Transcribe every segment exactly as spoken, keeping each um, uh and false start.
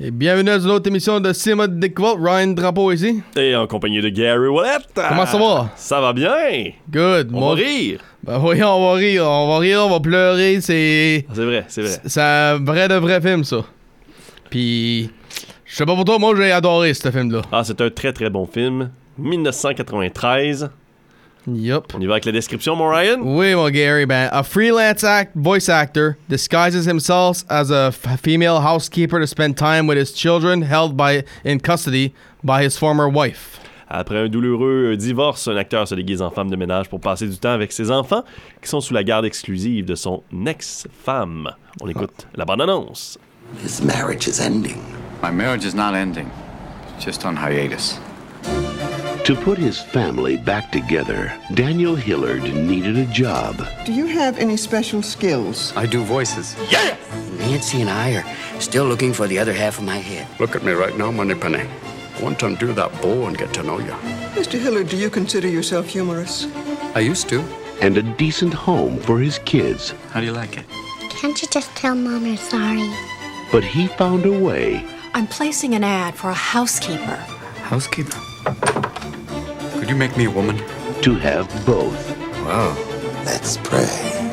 Et bienvenue à une autre émission de Cinéma de Découverte. Ryan Drapeau ici. Et en compagnie de Gary Ouellet. Comment ça va? Ça va bien. Good. On Moi, va rire. Ben oui, on va rire. On va rire, on va pleurer. C'est... C'est vrai, c'est vrai. C'est un vrai de vrai film, ça. Puis, je sais pas pour toi, moi, j'ai adoré ce film-là. Ah, c'est un très très bon film. dix-neuf cent quatre-vingt-treize. Yup. On y va avec la description, mon Ryan? Oui, mon Gary, ben, a freelance act voice actor disguises himself as a f- female housekeeper to spend time with his children held by in custody by his former wife. Après un douloureux divorce, un acteur se déguise en femme de ménage pour passer du temps avec ses enfants qui sont sous la garde exclusive de son ex-femme. On écoute la bande-annonce. His marriage is ending. My marriage is not ending. It's just on hiatus. To put his family back together, Daniel Hillard needed a job. Do you have any special skills? I do voices. Nancy and I are still looking for the other half of my head. Look at me right now, Moneypenny. I want to undo that bow and get to know you. Mister Hillard, do you consider yourself humorous? I used to. And a decent home for his kids. How do you like it? Can't you just tell Mom you're sorry? But he found a way. I'm placing an ad for a housekeeper. Housekeeper? Could you make me a woman? To have both. Wow. Let's pray.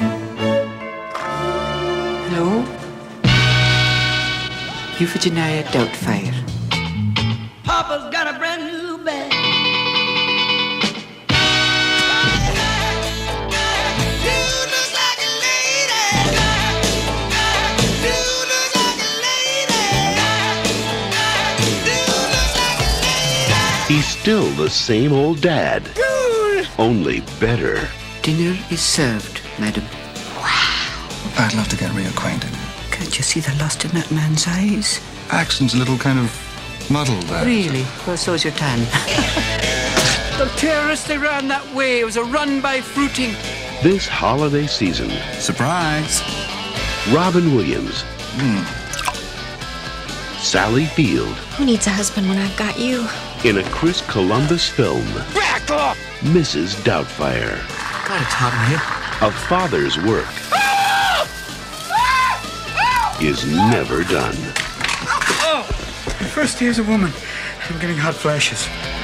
Hello? Euphigenia Doubtfire. Papa's got a brand new bag. He's still the same old dad. Cool. Only better. Dinner is served, madam. I'd love to get reacquainted. Can't you see the lust in that man's eyes? Accent's a little kind of muddled there. Really? Well, so's your tan. The terrorists, they ran that way. It was a run by fruiting. This holiday season, Surprise! Robin Williams, Hmm. Sally Field, Who needs a husband when I've got you? in a Chris Columbus film, Back off! Missus Doubtfire. God, it's hot in here. A father's work is never done. First he is a woman. I'm getting hot flashes.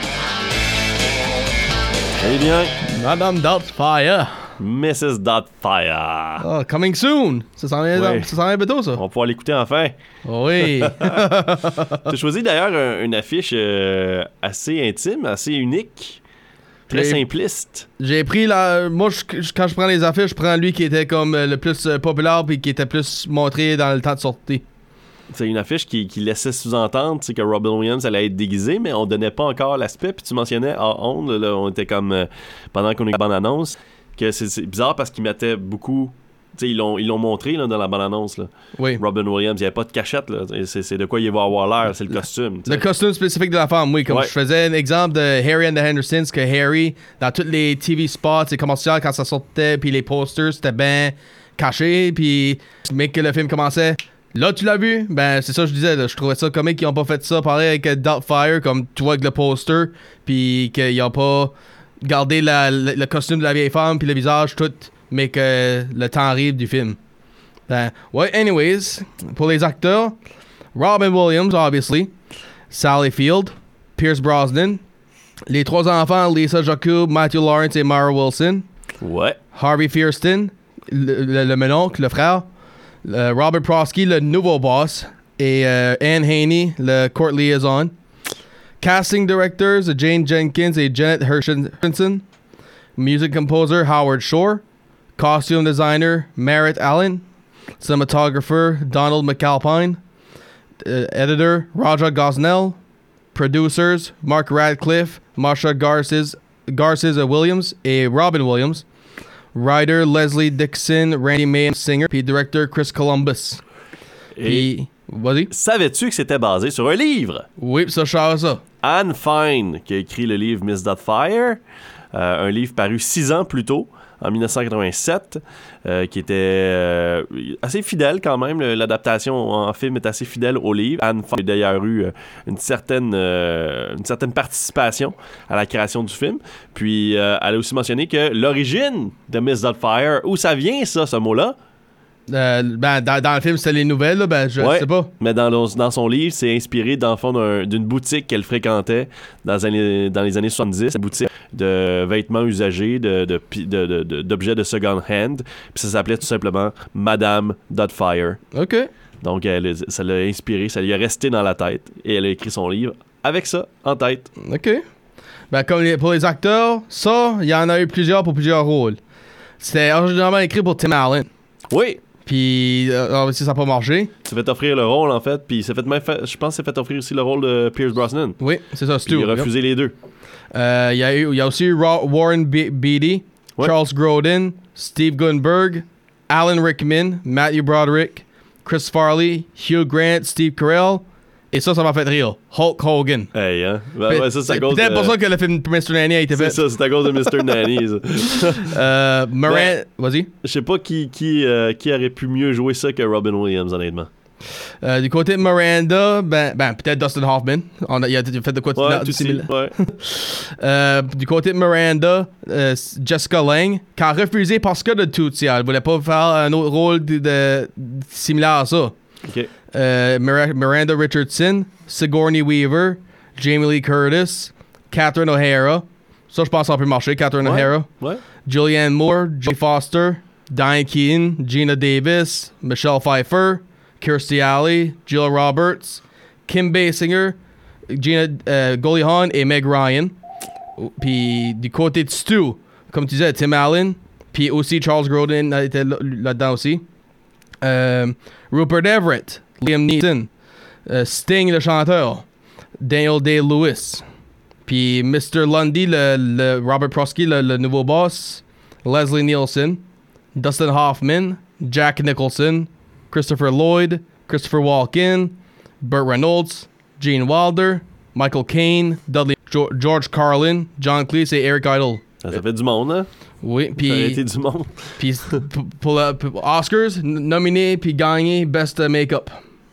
Très bien. Madame Doubtfire. Missus Doubtfire. Oh, coming soon. Ça s'en vient, Oui. ça s'en vient bientôt, ça. On va pouvoir l'écouter enfin. Oui. Tu as choisi d'ailleurs un- une affiche euh, assez intime, assez unique, très J'ai- simpliste. J'ai pris la. Moi, je- je- quand je prends les affiches, je prends lui qui était comme euh, le plus euh, populaire puis qui était plus montré dans le temps de sortie. C'est une affiche qui, qui laissait sous-entendre tu sais, que Robin Williams allait être déguisé, mais on donnait pas encore l'aspect. Puis tu mentionnais à ondes, là, on était comme euh, pendant qu'on a eu la bande-annonce, que c'est, c'est bizarre parce qu'ils mettaient beaucoup. Tu sais, ils l'ont, ils l'ont montré là, dans la bande-annonce. Là. Oui. Robin Williams, il n'y avait pas de cachette. Là. C'est, c'est de quoi il va avoir l'air, c'est le costume. tu Le sais. costume spécifique de la femme, oui. Comme Ouais. je faisais un exemple de Harry and the Hendersons, que Harry, dans tous les T V spots et commerciaux, quand ça sortait, puis les posters, c'était bien caché. Puis, mais que le film commençait. Là, tu l'as vu? Ben, c'est ça que je disais. Là, je trouvais ça comique qu'ils n'ont pas fait ça pareil avec euh, Doubtfire, comme tu vois avec le poster, puis qu'ils n'ont pas gardé la- le, le costume de la vieille femme, puis le visage, tout, mais que le temps arrive du film. Ben, ouais, anyways, pour les acteurs, Robin Williams, obviously, Sally Field, Pierce Brosnan, les trois enfants, Lisa Jacob, Matthew Lawrence et Mara Wilson, Ouais. Harvey Fierstein, le, le, le mononcle, le frère, le Robert Prosky, le nouveau boss, et euh, Anne Haney, le court liaison. Casting directors, Jane Jenkins et Janet Hershenson. Music composer, Howard Shore. Costume designer, Merritt Allen. Cinematographer, Donald McAlpine. Uh, editor, Raja Gosnell. Producers, Mark Radcliffe, Marsha Garces, Garces Williams et Robin Williams. Writer, Leslie Dixon, Randy May, singer. Puis directeur, Chris Columbus. Et Puis, vas-y. savais-tu que c'était basé sur un livre? Oui, ça, je savais ça. Anne Fine, qui a écrit le livre Miss Doubtfire, euh, un livre paru six ans plus tôt, en dix-neuf cent quatre-vingt-sept, euh, qui était euh, assez fidèle quand même. L'adaptation en film est assez fidèle au livre. Anne Fine a d'ailleurs eu euh, une, certaine, euh, une certaine participation à la création du film. Puis euh, elle a aussi mentionné que l'origine de Miss Doubtfire, où ça vient ça, ce mot-là, Euh, ben, dans, dans le film, c'était les nouvelles, là, ben, je ouais, sais pas. Mais dans, le, dans son livre, c'est inspiré, dans le fond, d'un, d'une boutique qu'elle fréquentait dans, les, dans les années soixante-dix. Une boutique de vêtements usagés, de, de, de, de, de, d'objets de second hand. Puis ça s'appelait tout simplement Madame Doubtfire. OK. Donc, elle, ça l'a inspiré, ça lui est resté dans la tête. Et elle a écrit son livre avec ça en tête. OK. Ben, comme les, pour les acteurs, ça, il y en a eu plusieurs pour plusieurs rôles. C'était originalement écrit pour Tim Allen. Oui. Puis, euh, si ça n'a pas marché. Il s'est fait offrir le rôle, en fait. Puis, il s'est fait même fait, je pense qu'il s'est fait offrir aussi le rôle de Pierce Brosnan. Oui, c'est ça, Stu. Il a refusé yep. les deux. Euh, il y a eu, il y a aussi eu Warren Be- Beatty, ouais. Charles Grodin, Steve Guttenberg, Alan Rickman, Matthew Broderick, Chris Farley, Hugh Grant, Steve Carell. Et ça, ça m'a fait rire. Hulk Hogan. Hey, hein? Ben, ouais, ça, c'est à cause peut-être de... pour ça que le film mister Nanny a été fait. C'est ça, c'est à cause de mister Nanny. euh, Moran... Ben, vas-y. Je sais pas qui, qui, euh, qui aurait pu mieux jouer ça que Robin Williams, honnêtement. Euh, du côté de Miranda, ben, ben peut-être Dustin Hoffman. On a, il a fait de quoi ouais, tu tout similaire. Ouais. euh, du côté de Miranda, euh, Jessica Lange, qui a refusé parce que de Tootsie. Elle voulait pas faire un autre rôle de, de, de, similaire à ça. OK. Euh, Miranda Richardson, Sigourney Weaver, Jamie Lee Curtis, Catherine O'Hara. Ça, je pense que ça peut marcher, Catherine ouais. O'Hara. Ouais. Julianne Moore, Jodie Foster, Diane Keaton, Gina Davis, Michelle Pfeiffer, Kirstie Alley, Jill Roberts, Kim Basinger, Gina euh, Goldie Hawn et Meg Ryan. Puis du côté de Stu, comme tu disais, Tim Allen, puis aussi Charles Grodin était là-dedans aussi. Euh, Rupert Everett, Liam Neeson, euh, Sting le chanteur, Daniel Day-Lewis, puis mister Lundy, le, le Robert Prosky, le, le nouveau boss, Leslie Nielsen, Dustin Hoffman, Jack Nicholson, Christopher Lloyd, Christopher Walken, Burt Reynolds, Gene Wilder, Michael Caine, Dudley jo- George Carlin, John Cleese et Eric Idle. Ça, ça fait du monde, hein? Oui, puis... Ça a été du monde. Puis pour, pour, uh, pour Oscars, nominé puis gagné Best Make-up.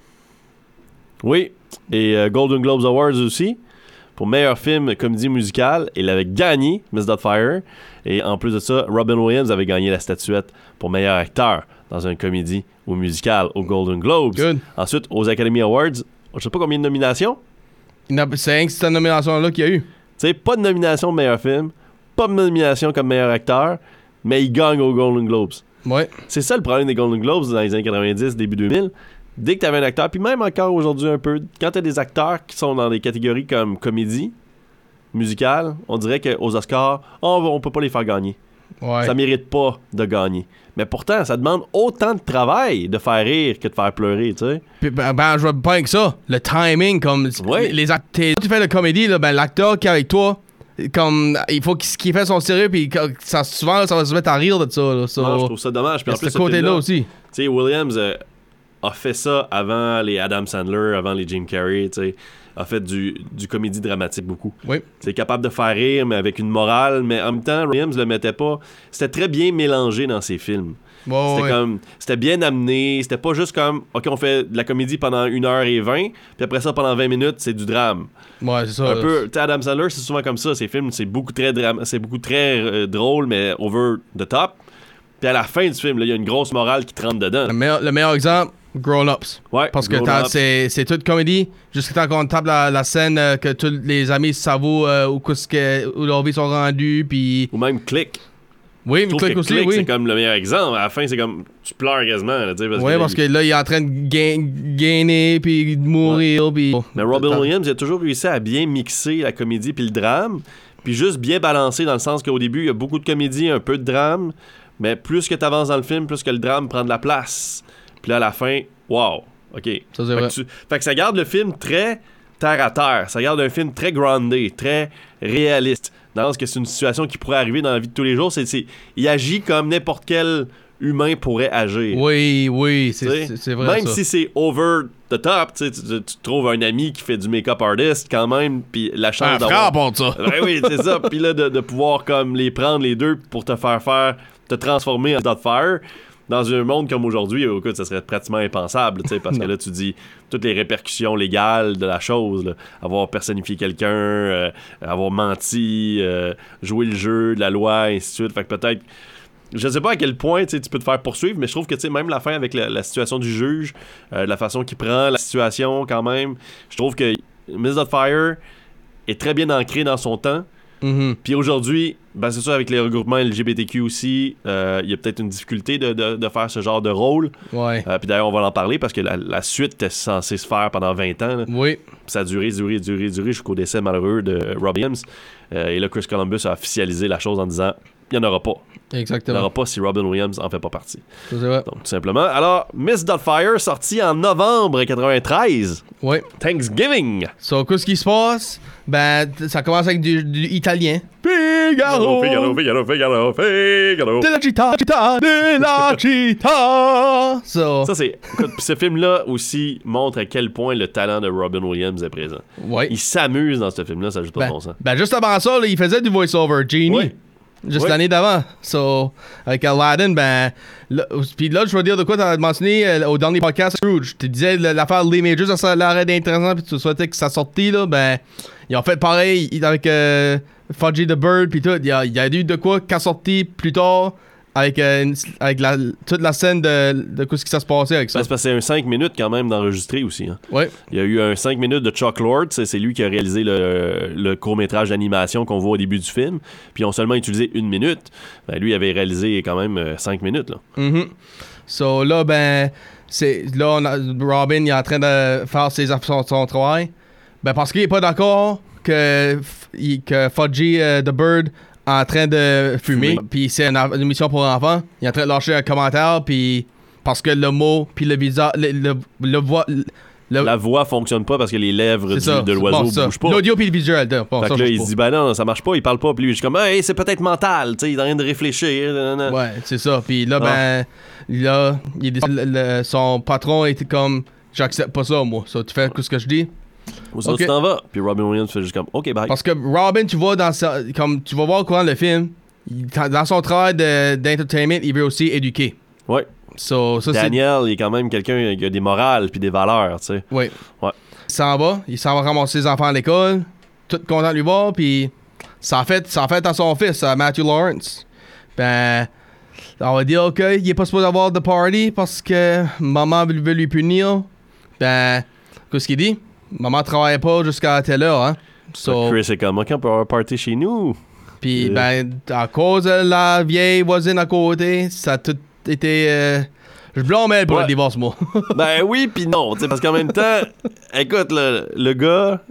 Oui, et euh, Golden Globes Awards aussi. Pour meilleur film comédie musicale, il avait gagné Miss Doubtfire. Et en plus de ça, Robin Williams avait gagné la statuette pour meilleur acteur dans une comédie ou musicale aux Golden Globes. Good. Ensuite, aux Academy Awards, je sais pas combien de nominations. C'est rien que cette nomination-là qu'il y a eu. Tu sais, pas de nomination de meilleur film, pas de nomination comme meilleur acteur, mais il gagne aux Golden Globes. Ouais. C'est ça le problème des Golden Globes dans les années quatre-vingt-dix, début deux mille. Dès que tu avais un acteur, puis même encore aujourd'hui un peu, quand tu as des acteurs qui sont dans des catégories comme comédie, musicale, on dirait qu'aux Oscars, oh, on peut pas les faire gagner. Ouais. Ça mérite pas de gagner. Mais pourtant, ça demande autant de travail de faire rire que de faire pleurer, tu sais. Puis, ben, ben, je vois pas avec ça. Le timing, comme ouais. les acteurs. Tu fais la comédie, là, ben, l'acteur qui est avec toi, comme il faut qu'il, qu'il fait son sérieux, puis ça, souvent, là, ça va se mettre à rire de ça. Là, so, non, je trouve ça dommage. Puis en ce plus, côté-là aussi. Tu sais, Williams euh, a fait ça avant les Adam Sandler, avant les Jim Carrey, tu sais. A fait du, du comédie dramatique beaucoup. Oui. C'est capable de faire rire, mais avec une morale, mais en même temps, Williams le mettait pas. C'était très bien mélangé dans ses films. Oh, c'était ouais. comme c'était bien amené, c'était pas juste comme OK, on fait de la comédie pendant une heure et vingt, puis après ça pendant vingt minutes, c'est du drame. Ouais, c'est ça. Un peu, tu sais, Adam Sandler, c'est souvent comme ça, ses films, c'est beaucoup très drame, c'est beaucoup très euh, drôle mais over the top. Puis à la fin du film, il y a une grosse morale qui te rentre dedans. Le meilleur, le meilleur exemple, Grown Ups. Ouais, parce que c'est, c'est toute comédie, jusqu'à temps qu'on tape la, la scène euh, que tous les amis savent euh, où, où leurs vies sont rendues, puis... Ou même Click. Oui, mais Click aussi, Click, oui. c'est comme le meilleur exemple. À la fin, c'est comme, tu pleures quasiment. Là, parce oui, que parce il... que là, il est en train de gain, gainer, puis de mourir, ouais. Puis... Mais Robin Williams, il a toujours réussi à bien mixer la comédie puis le drame, puis juste bien balancer dans le sens qu'au début, il y a beaucoup de comédie, un peu de drame, mais plus que tu avances dans le film, plus que le drame prend de la place. Puis là, à la fin, wow, OK. Ça, c'est fait, vrai. Que tu... fait que ça garde le film très terre à terre. Ça garde un film très groundé, très réaliste. Dans ce que c'est une situation qui pourrait arriver dans la vie de tous les jours. C'est, c'est... Il agit comme n'importe quel humain pourrait agir. Oui, oui, c'est, c'est, c'est vrai. Même ça. si c'est over the top, tu, tu, tu trouves un ami qui fait du make-up artist quand même, puis la chance un d'avoir... frère pour ça. Ben oui, c'est ça. Puis là, de, de pouvoir comme les prendre les deux pour te faire faire, te transformer en Doubtfire. Dans un monde comme aujourd'hui, écoute, ça serait pratiquement impensable, parce que là, tu dis toutes les répercussions légales de la chose, là, avoir personnifié quelqu'un, euh, avoir menti, euh, jouer le jeu de la loi, et ainsi de suite. Fait que peut-être, je sais pas à quel point tu peux te faire poursuivre, mais je trouve que tu sais même la fin avec la, la situation du juge, euh, la façon qu'il prend la situation quand même, je trouve que Miss Doubtfire est très bien ancré dans son temps. Mm-hmm. Puis aujourd'hui, ben c'est sûr, avec les regroupements L G B T Q aussi, il euh, y a peut-être une difficulté de, de, de faire ce genre de rôle. Ouais. Euh, puis d'ailleurs, on va en parler parce que la, la suite était censée se faire pendant vingt ans. Là. Oui. Puis ça a duré, duré, duré, duré jusqu'au décès malheureux de Robbie Williams. Euh, et là, Chris Columbus a officialisé la chose en disant il n'y en aura pas. Exactement. Il n'y en aura pas si Robin Williams en fait pas partie. C'est vrai. Donc, tout simplement. Alors, Miss Doubtfire, sorti en novembre quatre-vingt-treize. Oui. Thanksgiving. So, qu'est-ce qui se passe? Ben, ça commence avec du, du italien. Figaro! Figaro, Figaro, Figaro, Figaro. De la città, città, de la città. So. Ça, c'est. Écoute, ce film-là aussi montre à quel point le talent de Robin Williams est présent. Ouais. Il s'amuse dans ce film-là, ça n'a juste pas ben, de bon sens. Ben, juste avant ça, là, il faisait du voice-over. Genie. Ouais. Juste ouais. l'année d'avant. So, avec Aladdin, ben. Puis là, je veux dire de quoi t'as mentionné euh, au dernier podcast, Scrooge. Tu disais l'affaire Lee Majors, ça a l'air d'intéressant, puis tu souhaitais que ça sortait, là. Ben, ils ont fait pareil avec euh, Fudgy the Bird, puis tout. Il y a, il y a eu de quoi qu'à sorti plus tard. Avec, euh, une, avec la, toute la scène de, de, de ce qui s'est passé avec ça. Ben, c'est parce que c'est un cinq minutes quand même d'enregistrer aussi. Hein. Ouais. Il y a eu un cinq minutes de Chuck Lord, c'est, c'est lui qui a réalisé le, le court-métrage d'animation qu'on voit au début du film. Puis ils ont seulement utilisé une minute. Ben, lui, il avait réalisé quand même cinq minutes. Là. Mm-hmm. So là, ben, c'est, là on a, Robin il est en train de faire ses, son, son travail. Ben, parce qu'il est pas d'accord que, que Fudgy uh, the Bird en train de fumer, puis c'est une, une émission pour enfants. Il est en train de lâcher un commentaire, puis parce que le mot, puis le visage, le, le, le voix... Le, la voix fonctionne pas parce que les lèvres du, ça, de l'oiseau bon, bougent pas. L'audio puis le visuel. Bon, fait ça, que là, il pas. se dit, ben non, ça marche pas, il parle pas. Puis lui, je suis comme, hey, c'est peut-être mental, tu sais, il est en train de réfléchir. Nanana. Ouais, c'est ça. Puis là, ben, là, il est, le, le, son patron était comme, j'accepte pas ça, moi. Ça, tu fais ce que je dis. Ou ça, okay. Tu t'en vas. Puis Robin Williams fait juste comme, OK, bye. Parce que Robin, tu vois, dans sa, comme tu vas voir au courant le film, il, dans son travail de, d'entertainment, il veut aussi éduquer. Ouais. So, ça, Daniel, c'est... il est quand même quelqu'un qui a des morales puis des valeurs, tu sais. Oui. Ouais. Il s'en va, il s'en va ramasser ses enfants à l'école, tout content de lui voir, puis ça en fait, ça en fait à son fils, à Matthew Lawrence. Ben, on va dire, OK, il est pas supposé avoir de party parce que maman veut lui punir. Ben, qu'est-ce qu'il dit? Maman travaillait pas jusqu'à telle heure, hein. So, Chris est comme, OK, on peut avoir un party chez nous. Puis, euh... ben, à cause de la vieille voisine à côté, ça a tout été... Euh, je blâmais pour ouais. le divorce, moi. Ben oui, pis non, tu sais, parce qu'en même temps, écoute, le, le gars,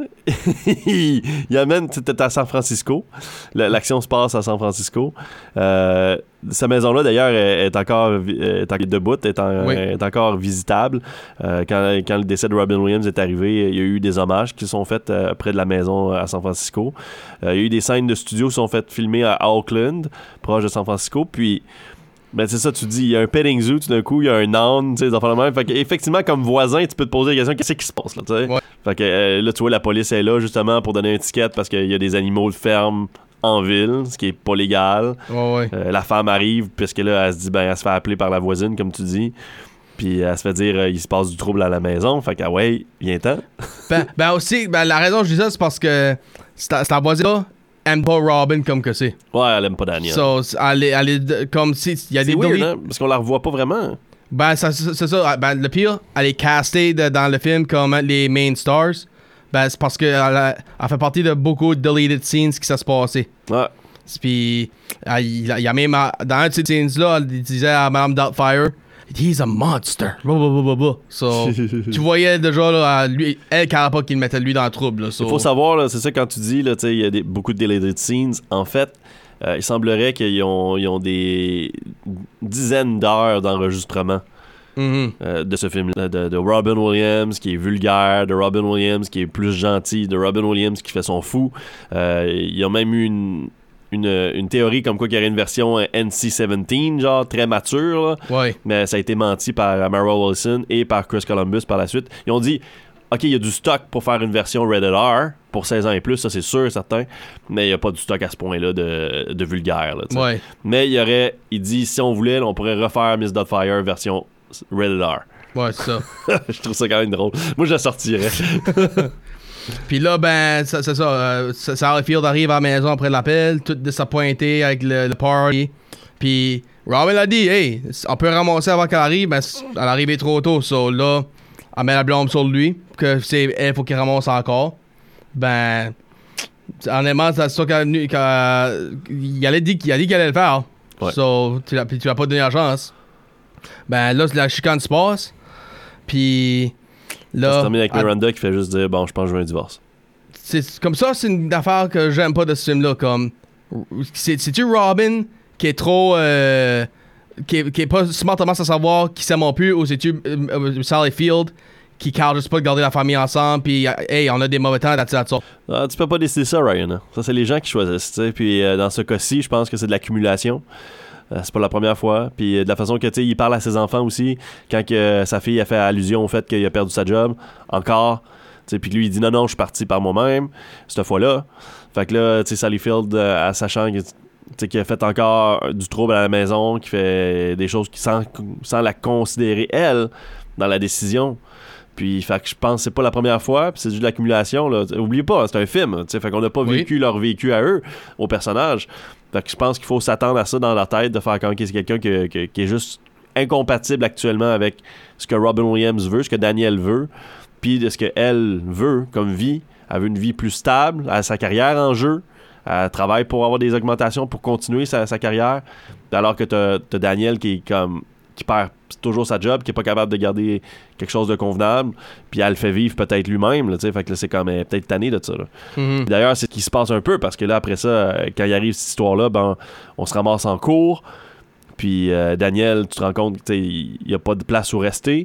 il, il amène, tu sais, à San Francisco. L'action se passe à San Francisco. Euh, sa maison-là, d'ailleurs, est, est encore est en, debout, est, en, oui. est encore visitable. Euh, quand, quand le décès de Robin Williams est arrivé, il y a eu des hommages qui sont faits euh, près de la maison à San Francisco. Euh, il y a eu des scènes de studio qui sont faites filmer à Oakland, proche de San Francisco, puis... Ben c'est ça, tu dis, il y a un petting zoo, tout d'un coup, il y a un âne, tu sais, des affaires de même. Fait qu'effectivement, comme voisin, tu peux te poser la question, qu'est-ce qui se passe, là, tu sais? Ouais. Fait que euh, là, tu vois, la police est là, justement, pour donner un ticket parce qu'il y a des animaux de ferme en ville, ce qui est pas légal. Ouais, ouais. Euh, la femme arrive, puisque là, elle se dit, ben, elle se fait appeler par la voisine, comme tu dis. Puis elle se fait dire, euh, il se passe du trouble à la maison. Fait que, ah ouais, viens-t'en. ben, ben aussi, ben, la raison que je dis ça, c'est parce que c'est la voisine-là aime pas Robin comme que c'est. Ouais, elle aime pas Daniel. So, elle est, elle est comme si il y a c'est des weird, demi- hein? Parce qu'on la revoit pas vraiment. Ben ça, c'est, c'est ça. Ben, le pire, elle est castée de, dans le film comme les main stars. Ben c'est parce qu'elle a, elle fait partie de beaucoup de deleted scenes qui s'est passé. Ouais. Puis il y a même dans un de ces scenes là, elle disait à Madame Doubtfire, he's a monster. So, tu voyais déjà là, lui, elle ne pas qu'il mettait lui dans le trouble. Il so. faut savoir, là, c'est ça quand tu dis, il y a des, beaucoup de deleted scenes. En fait, euh, il semblerait qu'ils ont, ils ont des dizaines d'heures d'enregistrement mm-hmm. euh, de ce film-là. De, de Robin Williams qui est vulgaire, de Robin Williams qui est plus gentil, de Robin Williams qui fait son fou. Euh, il y a même eu une... Une, une théorie comme quoi qu'il y aurait une version N C dix-sept, genre très mature, là. Ouais. Mais ça a été menti par Amara Wilson et par Chris Columbus par la suite. Ils ont dit, OK, il y a du stock pour faire une version Rated R pour seize ans et plus, ça c'est sûr et certain, mais il n'y a pas du stock à ce point-là de, de vulgaire. Là, ouais. Mais il y aurait, il dit, si on voulait, on pourrait refaire Miss Doubtfire version Rated R. Ouais, c'est ça. Je trouve ça quand même drôle. Moi, je la sortirais. Puis là, ben, c'est ça. Euh, Sally Field arrive à la maison après l'appel, tout désappointé avec le, le party. Puis Robin a dit, hey, on peut ramasser avant qu'elle arrive, mais elle est arrivée trop tôt. So là, elle met la blâme sur lui, que c'est elle, faut qu'il ramasse encore. Ben, honnêtement, c'est ça qu'elle, qu'elle, il a dit qu'il allait le faire. Ouais. So, tu l'as, tu l'as pas donné la chance. Ben là, la chicane se passe. Puis là. Ça se termine avec elle, Miranda qui fait juste dire, bon, je pense que je veux un divorce. C'est, comme ça, c'est une affaire que j'aime pas de ce film-là. Comme, c'est, c'est-tu Robin qui est trop. Euh, qui, est, qui est pas smartement à savoir qui s'aime plus, ou c'est-tu euh, euh, Sally Field qui ne juste pas de garder la famille ensemble, puis hey, on a des mauvais temps, that's that, so. Ah, tu peux pas décider ça, Ryan. Hein? Ça, c'est les gens qui choisissent. T'sais. Puis euh, dans ce cas-ci, je pense que c'est de l'accumulation. Euh, c'est pas la première fois. Puis euh, de la façon que il parle à ses enfants aussi, quand que, euh, sa fille a fait allusion au fait qu'il a perdu sa job, encore. Puis lui, il dit non, non, je suis parti par moi-même, cette fois-là. Fait que là, tu sais, Sally Field, euh, sachant que. Qui a fait encore du trouble à la maison, qui fait des choses qui sans, sans la considérer, elle, dans la décision. Puis, fait que je pense que c'est pas la première fois, puis c'est juste de l'accumulation, là. Oubliez pas, c'est un film, t'sais, fait qu'on n'a pas oui. vécu leur vécu à eux, aux personnages. Fait que je pense qu'il faut s'attendre à ça dans leur tête, de faire comme que c'est quelqu'un qui, qui, qui est juste incompatible actuellement avec ce que Robin Williams veut, ce que Daniel veut, puis de ce qu'elle veut comme vie. Elle veut une vie plus stable, elle a sa carrière en jeu. Elle travaille pour avoir des augmentations, pour continuer sa, sa carrière. Alors que t'as, t'as Daniel qui est comme qui perd toujours sa job, qui est pas capable de garder quelque chose de convenable, puis elle le fait vivre peut-être lui-même, là, fait que là, c'est comme euh, peut-être tanné de ça. Là. Mm-hmm. D'ailleurs, c'est ce qui se passe un peu, parce que là, après ça, quand il arrive cette histoire-là, ben, on se ramasse en cours, puis euh, Daniel, tu te rends compte qu'il n'y a pas de place où rester,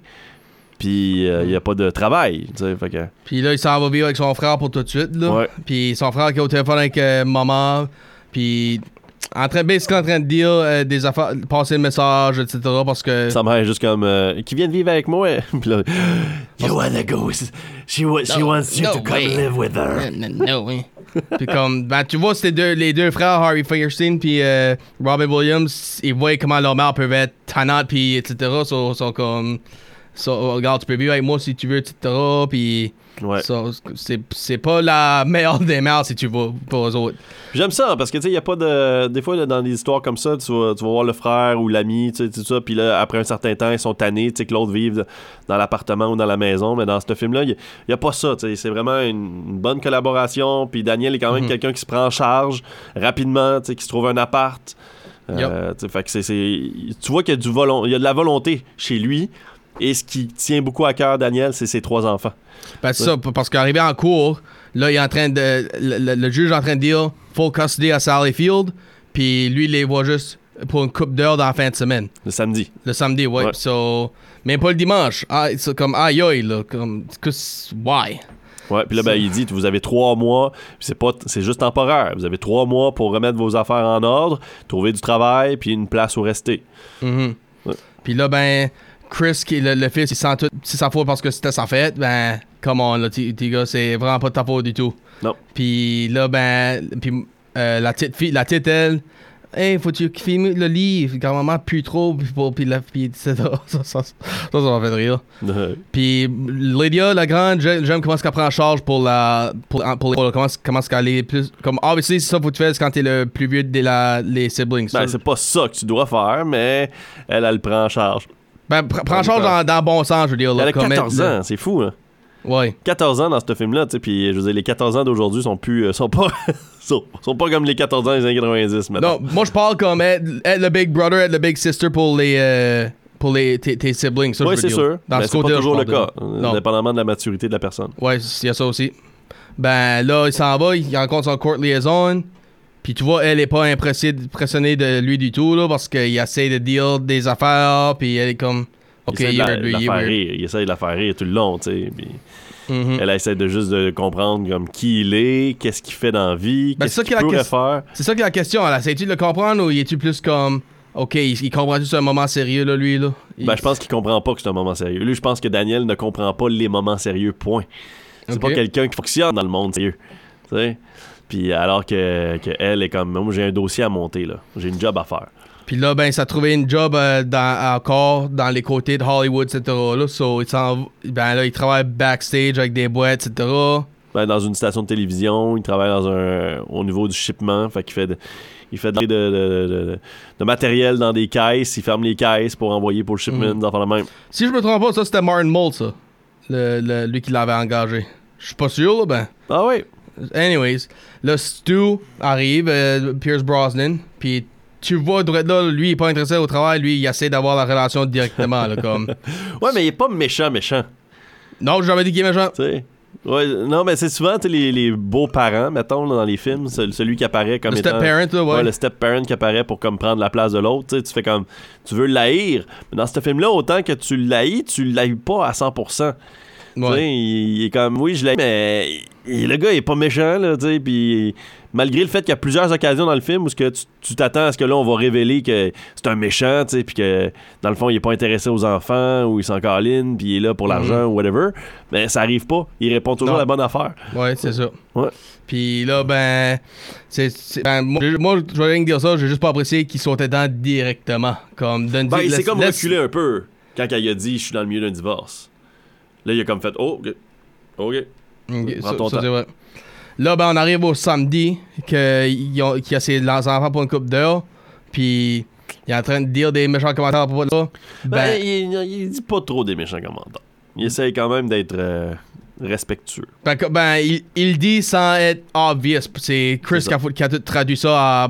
puis il euh, n'y a pas de travail. Fait que... Puis là, il s'en va vivre avec son frère pour tout de suite. Là. Ouais. Puis son frère qui est au téléphone avec euh, maman. Puis en train, basically en train de dire euh, des affaires, passer le message, et cetera. Parce que. Sa mère est juste comme. Euh, qui vient de vivre avec moi. Puis là. You wanna go. She, wa- she no, wants you no to come way. live with her. No, no, no way. Puis comme, ben, tu vois, c'était deux, les deux frères, Harvey Fierstein puis euh, Robin Williams, ils voient comment leur mère peut être tannante, puis et cetera. Sont so, so, comme. So, regarde, tu peux vivre avec moi si tu veux, et cetera. Puis, ouais. so, c'est, c'est pas la meilleure des mères si tu veux pour eux autres. J'aime ça, parce que tu sais, il n'y a pas de. Des fois, là, dans des histoires comme ça, tu vas, tu vas voir le frère ou l'ami, tu sais, tout ça. Puis là, après un certain temps, ils sont tannés, tu sais, que l'autre vive dans l'appartement ou dans la maison. Mais dans ce film-là, il n'y a, a pas ça, tu sais. C'est vraiment une, une bonne collaboration. Puis Daniel est quand même mm-hmm. quelqu'un qui se prend en charge rapidement, tu sais, qui se trouve un appart. Euh, yep. Fait que c'est, c'est. Tu vois qu'il y a, du volon... il y a de la volonté chez lui. Et ce qui tient beaucoup à cœur, Daniel, c'est ses trois enfants. Ben, c'est ouais. ça, parce qu'arrivé en cours, là, il est en train de. Le, le, le juge est en train de dire full custody à Sally Field, puis lui, il les voit juste pour une coupe d'heure dans la fin de semaine. Le samedi. Le samedi, ouais. ouais. So, mais pas le dimanche. Ah, c'est comme aïe aïe, là. Comme. Why? Ouais, puis là, ben, il dit, vous avez trois mois, puis c'est pas, c'est juste temporaire. Vous avez trois mois pour remettre vos affaires en ordre, trouver du travail, puis une place où rester. Mm-hmm. Ouais. Puis là, ben. Chris, qui est le, le fils, il sent tout, si ça faute parce que c'était sa fête, ben, come on, là, t- t- gars, c'est vraiment pas de ta faute du tout. Non. Puis là, ben, puis euh, la petite fille, la petite, elle, hey, faut-tu filmer le livre, quand maman pue trop, puis pour, puis la, puis ça, ça, ça, ça, ça m'a fait rire. Puis Lydia, la grande, j'aime, j'aime comment est-ce qu'elle prend en charge pour la, pour, pour, pour comment, comment est-ce qu'elle est plus, comme, obviously, c'est ça faut que tu fais quand t'es le plus vieux des la, les siblings. Ben, c'est pas ça que tu dois faire, mais elle, elle le prend en charge. Ben, pr- prends charge dans, dans bon sens, je veux dire. Là, elle a quatorze ans, c'est fou, hein. Ouais. quatorze ans dans ce film-là, tu sais, puis je veux dire, les quatorze ans d'aujourd'hui sont plus, euh, sont pas, sont, sont pas comme les quatorze ans des années quatre-vingt-dix, maintenant. Non, moi je parle comme être, être le big brother, être le big sister pour les, euh, pour les, tes, tes siblings, ça, ouais, je veux c'est dire. sûr, dans mais ce c'est côté pas toujours le cas, de... indépendamment de la maturité de la personne. Ouais, il y a ça aussi. Ben, là, il s'en va, il rencontre son court liaison. Puis tu vois, elle est pas impressionnée de lui du tout, là, parce qu'il essaie de dire des affaires, puis elle est comme... OK, il essaie de la, lui, la il faire est rire. Il essaie de la faire rire tout le long, tu sais. Puis mm-hmm. elle essaie de juste de comprendre comme qui il est, qu'est-ce qu'il fait dans la vie, ben, qu'est-ce qu'il pourrait que... faire. C'est ça qui est la question. Elle essaie-tu de le comprendre ou est-tu plus comme... OK, il, il comprend juste un moment sérieux, là, lui, là? Il... Ben, je pense qu'il comprend pas que c'est un moment sérieux. Lui, je pense que Daniel ne comprend pas les moments sérieux, point. C'est okay. Pas quelqu'un qui fonctionne dans le monde sérieux, tu sais. Puis alors que, que elle est comme... Moi, j'ai un dossier à monter, là. J'ai une job à faire. Puis là, ben, ça a trouvé une job euh, dans, encore dans les côtés de Hollywood, et cetera. Là, so, il s'en, ben, là, il travaille backstage avec des boîtes, et cetera. Ben, dans une station de télévision, il travaille dans un au niveau du shipment, fait qu'il fait de, il fait de, de, de, de, de matériel dans des caisses, il ferme les caisses pour envoyer pour le shipment, mm. dans le même. Si je me trompe pas, ça c'était Martin Mull, ça, le, le, lui qui l'avait engagé. Je suis pas sûr, là, ben. Ah oui. Anyways, là Stu arrive, euh, Pierce Brosnan, puis tu vois, là, lui, il est pas intéressé au travail, lui, il essaie d'avoir la relation directement, là, comme. Ouais, mais il est pas méchant, méchant. Non, j'ai jamais dit qu'il est méchant. Tu sais. Ouais, non, mais c'est souvent les, les beaux-parents, mettons, là, dans les films, celui qui apparaît comme le étant... step-parent, là, ouais. ouais. Le step-parent qui apparaît pour comme prendre la place de l'autre, tu sais, tu fais comme... Tu veux l'haïr, mais dans ce film-là, autant que tu l'haïs, tu l'haïs pas à cent pour cent. Ouais. Tu sais, il, il est comme... Oui, je l'haïs, mais il, le gars, il est pas méchant, là, tu sais, puis... Malgré le fait qu'il y a plusieurs occasions dans le film où ce que tu, tu t'attends à ce que là, on va révéler que c'est un méchant, tu sais, puis que, dans le fond, il est pas intéressé aux enfants, ou il s'en câline, puis il est là pour l'argent, mm-hmm. ou whatever, mais ça arrive pas. Il répond toujours non. à la bonne affaire. Ouais, c'est ça. Ouais. Puis là, ben, c'est, c'est ben, moi, moi, je vais rien dire ça, j'ai juste pas apprécié qu'il sautait dedans directement. Comme, ben, il s'est comme laisse... reculé un peu quand il a dit « Je suis dans le milieu d'un divorce ». Là, il a comme fait « Oh, OK, OK, okay prends ça, ton ça, temps. » c'est vrai. Là, ben, on arrive au samedi, qu'il y a ses enfants pour une couple d'heures, puis il est en train de dire des méchants commentaires à propos de ça. Ben, ben il, il dit pas trop des méchants commentaires. Il essaye quand même d'être euh, respectueux. Ben, ben il, il dit sans être obvious. C'est Chris c'est qui, a, qui a tout traduit ça à...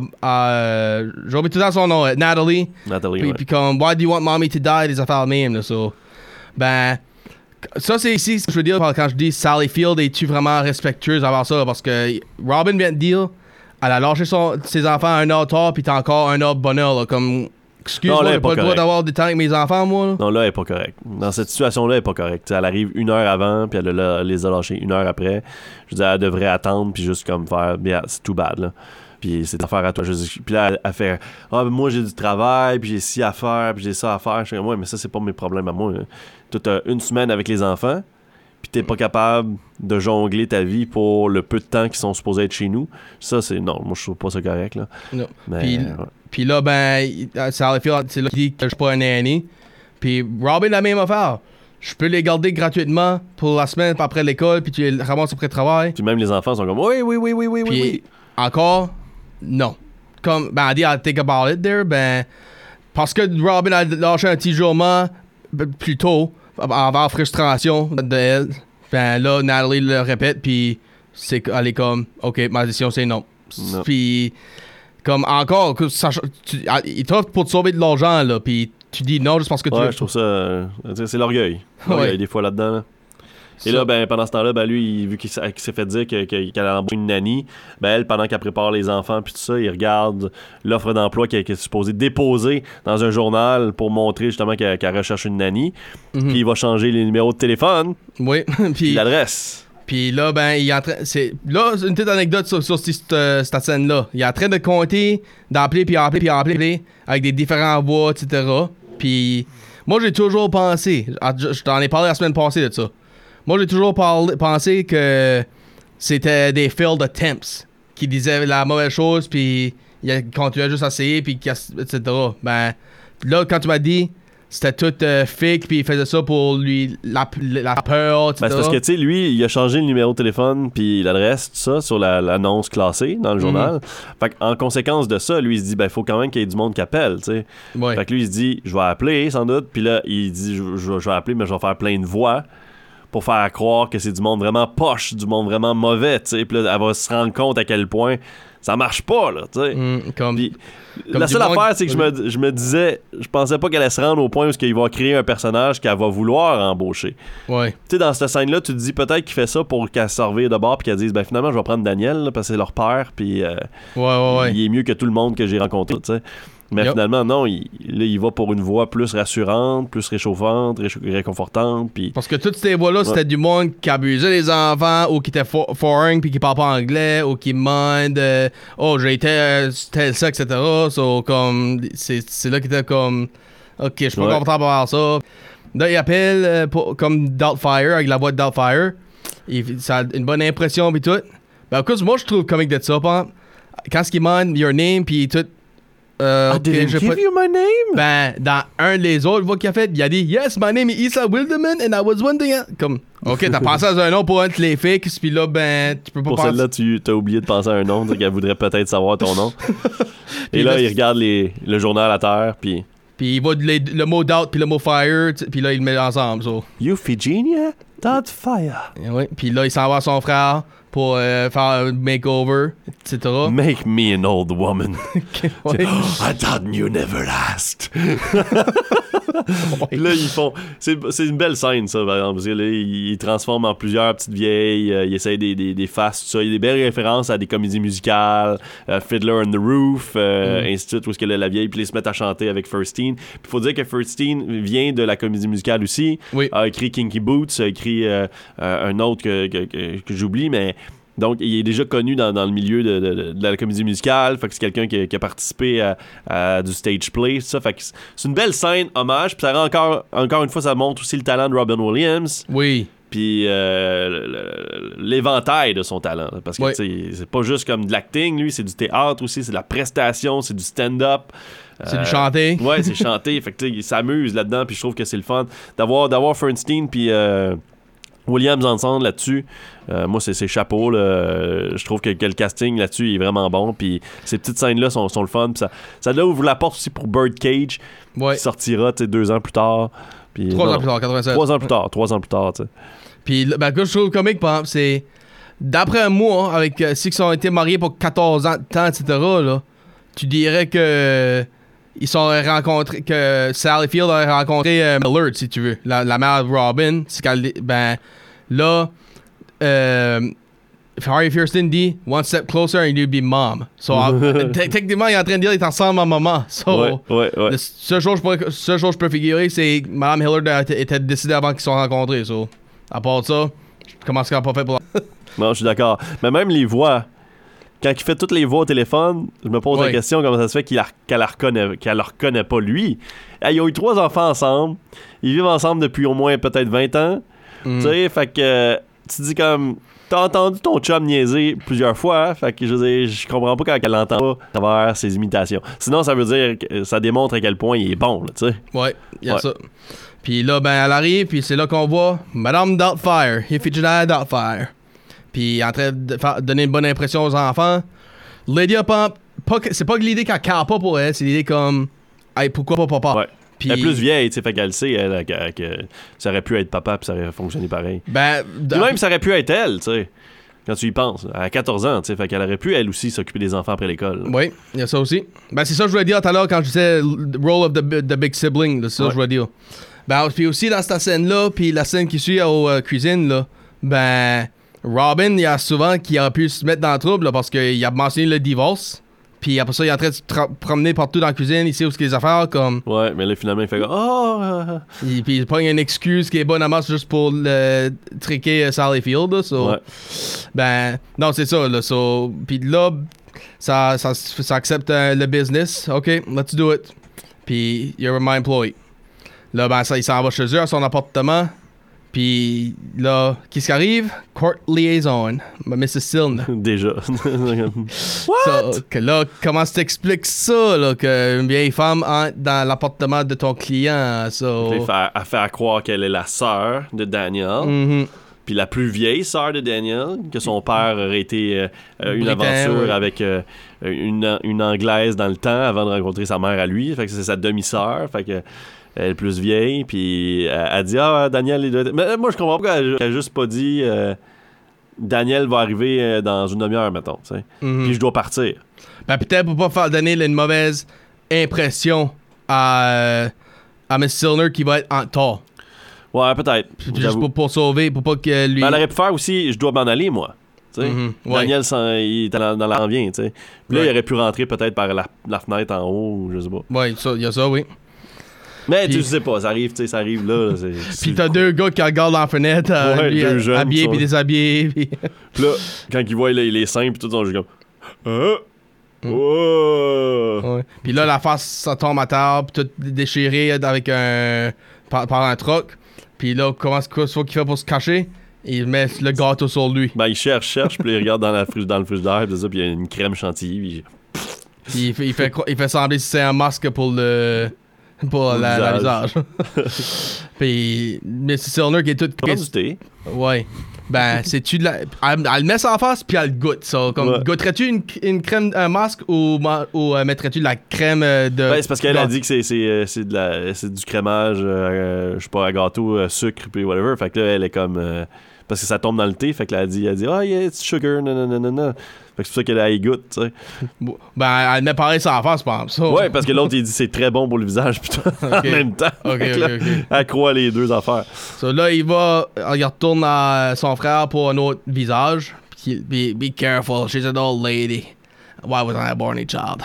à j'ai oublié tout le temps son nom, Natalie. Natalie, puis, ouais. Puis comme, why do you want mommy to die? Des affaires mêmes, là, so. Ben... Ça, c'est ici ce que je veux dire quand je dis Sally Field est-tu vraiment respectueuse avant ça, parce que Robin vient de dire elle a lâché son, ses enfants à un heure tard, puis t'as encore un heure de bonheur, là, comme excuse-moi, j'ai pas, pas le droit d'avoir du temps avec mes enfants, moi. Là. Non, là, elle est pas correcte. Dans cette situation-là, elle est pas correcte. T'sais, elle arrive une heure avant, puis elle a, les a lâchés une heure après. Je veux dire, elle devrait attendre, puis juste comme faire, bien, c'est tout bad, là. Puis c'est affaire à toi. Je dis, puis là, elle, elle fait ah, ben moi j'ai du travail, puis j'ai ci à faire, puis j'ai ça à faire. Je dis, ouais, mais ça, c'est pas mes problèmes à moi. Hein. Toi, t'as une semaine avec les enfants, puis t'es pas capable de jongler ta vie pour le peu de temps qu'ils sont supposés être chez nous. Ça, c'est non, moi je trouve pas ça correct, là. Non. Mais, puis, ouais. puis là, ben, Sally Field, c'est là qu'il dit que je suis pas un nanny. Puis Robin, la même affaire. Je peux les garder gratuitement pour la semaine après l'école, puis tu les ramasses après le travail. Puis même les enfants sont comme oui, oui, oui, oui, oui, puis, oui. Encore, non. Comme, ben, elle dit, I'll think about it there, ben, parce que Robin a lâché un petit jurement plus tôt, avant frustration de elle, ben là, Natalie le répète, puis c'est, elle est comme, OK, ma décision, c'est non. non. Puis, comme, encore, ça, tu, il t'offre pour te sauver de l'argent, là, puis tu dis non juste parce que tu ouais, veux. je trouve ça, euh, c'est l'orgueil. L'orgueil, ouais. Des fois, là-dedans, là. Et là, ben, pendant ce temps-là, ben, lui, vu qu'il s'est fait dire que, que, qu'elle a embauché une nanny, ben, elle, pendant qu'elle prépare les enfants puis tout ça, il regarde l'offre d'emploi qu'elle, qu'elle est supposée déposer dans un journal pour montrer justement qu'elle, qu'elle recherche une nanny. Mm-hmm. Puis il va changer les numéros de téléphone. Oui. Puis l'adresse. Puis là, ben, il est en train. C'est, là, c'est une petite anecdote sur, sur cette, euh, cette scène-là. Il est en train de compter, d'appeler, puis appeler, puis appeler, avec des différents voix, et cetera. Puis moi, j'ai toujours pensé, je, je t'en ai parlé la semaine passée de ça. Moi, j'ai toujours parlé, pensé que c'était des failed attempts qui disaient la mauvaise chose, puis il continuait juste à essayer, puis et cetera. Ben, là, quand tu m'as dit c'était tout euh, fake, puis il faisait ça pour lui la, la peur, et cetera. Ben, c'est parce que, tu sais, lui, il a changé le numéro de téléphone, puis l'adresse, tout ça, sur la, l'annonce classée dans le journal. Mm-hmm. Fait qu'en conséquence de ça, lui, il se dit, ben, il faut quand même qu'il y ait du monde qui appelle, tu sais. Ouais. Fait que lui, il se dit, je vais appeler, sans doute, puis là, il dit, je, je, je vais appeler, mais je vais faire plein de voix pour faire croire que c'est du monde vraiment poche, du monde vraiment mauvais, tu sais. Puis là, elle va se rendre compte à quel point ça marche pas, là, tu sais. Mm, comme, Puis, comme la seule monde... affaire, c'est que je me, je me disais, je pensais pas qu'elle allait se rendre au point où il va créer un personnage qu'elle va vouloir embaucher. Ouais. Tu sais, dans cette scène-là, tu te dis peut-être qu'il fait ça pour qu'elle se servir de bord puis qu'elle dise, ben finalement, je vais prendre Daniel, là, parce que c'est leur père, puis euh, ouais, ouais, ouais. il est mieux que tout le monde que j'ai rencontré, tu sais. Mais yep. Finalement, non, il, là, il va pour une voix plus rassurante, plus réchauffante, ré- réconfortante. Pis... Parce que toutes ces voix-là, ouais. C'était du monde qui abusait les enfants, ou qui était for- foreign, puis qui parle pas anglais, ou qui demande euh, oh, j'ai été euh, tel ça, et cetera. So, comme, c'est, c'est là qu'il était comme ok, je suis pas ouais. confortable à voir ça. Là, il appelle euh, pour, comme Doubtfire, avec la voix de Doubtfire. Il, ça a une bonne impression, puis tout. Ben, en plus, moi, je trouve comique d'être ça. Quand il demande your name, puis tout. Euh, I ok, didn't je give pas- you my name? Ben, dans un des autres voix qu'il a fait, il a dit Yes, my name is Issa Wilderman and I was wondering. Comme, ok, t'as pensé à un nom pour un de les fakes, puis là, ben, tu peux pas Pour penser. celle-là, tu as oublié de penser à un nom, c'est qu'elle voudrait peut-être savoir ton nom. Et là, là, il regarde les, le journal à terre, puis Puis il va les- le mot doubt puis le mot fire, t- puis là, il le met ensemble. So. Euphigenia Doubtfire. Et ouais. Puis là, il s'en va à son frère pour euh, faire un makeover, et cetera. Make me an old woman. Ouais. I thought you never asked. Puis là, ils font. C'est, c'est une belle scène, ça, par exemple. Parce que là, ils, ils transforment en plusieurs petites vieilles. Euh, ils essayent des, des, des faces, tout ça. Il y a des belles références à des comédies musicales. Euh, Fiddler on the Roof, euh, Mm. ainsi de suite, où est-ce que là, la vieille, puis ils se mettent à chanter avec Furstein. Puis il faut dire que Furstein vient de la comédie musicale aussi. Oui. A écrit Kinky Boots, a écrit euh, euh, un autre que, que, que, que j'oublie, mais. Donc, il est déjà connu dans, dans le milieu de, de, de la comédie musicale. Fait que c'est quelqu'un qui, qui a participé à, à du stage play. Ça. Fait que c'est une belle scène, hommage. Puis ça rend encore, encore une fois, ça montre aussi le talent de Robin Williams. Oui. Puis euh, le- le- l'éventail de son talent. Là. Parce que Oui. tu sais, c'est pas juste comme de l'acting, lui. C'est du théâtre aussi. C'est de la prestation. C'est du stand-up. C'est Euh, du chanter. Ouais, c'est chanter. Fait que tu sais, il s'amuse là-dedans. Puis je trouve que c'est le fun d'avoir, d'avoir Fernstein. Puis. Euh, Williams ensemble là-dessus, euh, moi c'est ses chapeaux là. Euh, je trouve que, que le casting là-dessus il est vraiment bon, puis ces petites scènes là sont, sont le fun, puis ça, ça là ouvre la porte aussi pour Birdcage Ouais. qui sortira tu sais, deux ans plus tard, puis Trois non, ans plus tard, quatre-vingt-sept. trois ans plus tard, trois ans plus tard, tu sais. Puis, ben, ce que je trouve comique, par exemple, c'est. D'après moi, avec euh, ceux qui ont été mariés pour quatorze ans de temps, et cetera, là, tu dirais que. Ils sont rencontrés. Que Sally Field a rencontré euh, Millard, si tu veux. La, la mère de Robin. C'est qu'elle. Ben. Là. Euh, Harry Fierstein dit One step closer and you'll be mom. So, euh, te- techniquement, il est en train de dire qu'il est ensemble à maman. So, Ouais, ouais, ouais. la seule chose, que je pourrais- seule chose que je peux figurer, c'est que Mme Hillard a été- était décidée avant qu'ils se soient rencontrés. So. À part ça, comment est-ce qu'elle a pas fait pour. Non, je suis d'accord. Mais même les voix, quand il fait toutes les voix au téléphone, je me pose Ouais. la question comment ça se fait qu'il la, qu'elle la reconnaît, qu'elle la reconnaît pas lui. Hey, ils ont eu trois enfants ensemble. Ils vivent ensemble depuis au moins peut-être vingt ans. Mm. Tu sais, fait que euh, tu te dis comme. T'as entendu ton chum niaiser plusieurs fois, hein? Fait que je veux dire, je comprends pas quand elle l'entend pas à travers ses imitations. Sinon, ça veut dire que ça démontre à quel point il est bon, là, tu sais. Ouais, il y a Ouais. ça. Puis là, ben, elle arrive, puis c'est là qu'on voit Madame Doubtfire, Iphigenia Doubtfire. Puis en train de faire, donner une bonne impression aux enfants. Lydia Pump, pas que- c'est pas que l'idée qu'elle cale pas pour elle, c'est l'idée comme, hey, pourquoi pas papa? Ouais. Puis, Elle est plus vieille, tu sais, fait qu'elle sait, elle, que, que ça aurait pu être papa, puis ça aurait fonctionné pareil. Ben, Puis même, ça aurait pu être elle, tu sais. Quand tu y penses, à quatorze ans, tu sais, fait qu'elle aurait pu, elle aussi, s'occuper des enfants après l'école. oui, il y a ça aussi. Ben, c'est ça que je voulais dire tout à l'heure quand je disais the role of the, the big sibling, là, c'est ça que Ouais. je voulais dire. Ben, puis aussi dans cette scène-là, puis la scène qui suit aux euh, cuisines, là, ben, Robin, il y a souvent qui a pu se mettre dans le trouble là, parce qu'il a mentionné le divorce. Puis après ça, il est en train de se tra- promener partout dans la cuisine, ici où c'est les affaires, comme. Ouais, mais là, finalement, il fait comme, oh! ah, ah. Il, puis il prend une excuse qui est bonne à masse juste pour le triquer euh, Sally Field, là, so, Ouais. Ben, non, c'est ça, là. So, puis là, ça, ça, ça accepte euh, le business. OK, let's do it. Puis, you're my employee. Là, ben, ça, il s'en va chez eux, à son appartement. Puis là, qu'est-ce qui arrive? Court liaison. missus Silne. Déjà. So, que là, comment tu t'expliques ça, là, qu'une vieille femme entre dans l'appartement de ton client? So. Elle fait, elle fait à croire qu'elle est la sœur de Daniel. Mhm. Puis la plus vieille sœur de Daniel, que son père aurait été euh, euh, une Britain, aventure ouais. avec euh, une, une Anglaise dans le temps avant de rencontrer sa mère à lui. Fait que c'est sa demi-sœur. Fait que elle est plus vieille. Puis elle, elle dit ah, Daniel, il doit être... Mais moi, je comprends pas qu'elle a juste pas dit euh, Daniel va arriver euh, dans une demi-heure, mettons. Tu sais. Mhm. Puis je dois partir. Ben, peut-être pour pas faire donner une mauvaise impression à, à Miss Silner qui va être en tort. Ouais, peut-être. Juste J'avoue. pour, pour sauver, pour pas que lui. Mais elle aurait pu faire aussi je dois m'en aller, moi. Tu sais. Mhm, ouais. Daniel, s'en- il est dans, dans la vient, tu sais. Puis là, Ouais. il aurait pu rentrer peut-être par la, la fenêtre en haut, ou je sais pas. Ouais, il y a ça, oui. Mais Puis- tu sais pas, ça arrive, tu sais, ça arrive là. là, c'est- Puis c'est- t'as deux gars qui regardent dans la fenêtre, euh, Ouais, lui, deux euh, jeunes habillé qui puis sont- déshabillé. Puis... Puis là, quand ils voient les, les seins, puis tout, ils sont juste comme. Ah! Mm. Oh! Ouais. Puis là, la face, ça tombe à terre, puis tout déchiré avec un. par, par un truck. Puis là, comment est-ce qu'il faut qu'il fait pour se cacher? Il met le gâteau sur lui. Ben, il cherche, cherche, puis il regarde dans, la fri- dans le frigidaire, puis ça, puis il y a une crème chantilly, puis Puis il fait, il, fait, il fait sembler que c'est un masque pour le... pour le la, visage. la visage. Puis missus Silner qui est toute... Prends du thé. Ouais. Ben, c'est-tu de la... Elle, elle le met ça en face, puis elle le goûte. So, comme, Ouais. goûterais-tu une, une crème, un masque, ou, ou euh, mettrais-tu de la crème euh, de... Ben, c'est parce qu'elle a non. dit que c'est, c'est, euh, c'est, de la, c'est du crémage, euh, je sais pas, à gâteau, euh, sucre, puis whatever. Fait que là, elle est comme... euh, parce que ça tombe dans le thé, fait que là, elle dit, elle dit, oh yeah, it's sugar, non, non, non, non, non. Fait que c'est pour ça qu'elle a y goûte, tu sais. Ben, elle met pareil ça en face, je pense. So. Ouais, parce que l'autre, il dit, c'est très bon pour le visage, putain, en Ok. même temps. Ok, Fait que ok, là, ok. elle croit les deux affaires. So là, il va, il retourne à son frère pour un autre visage. Puis, be, be careful, she's an old lady. Why was I born a child?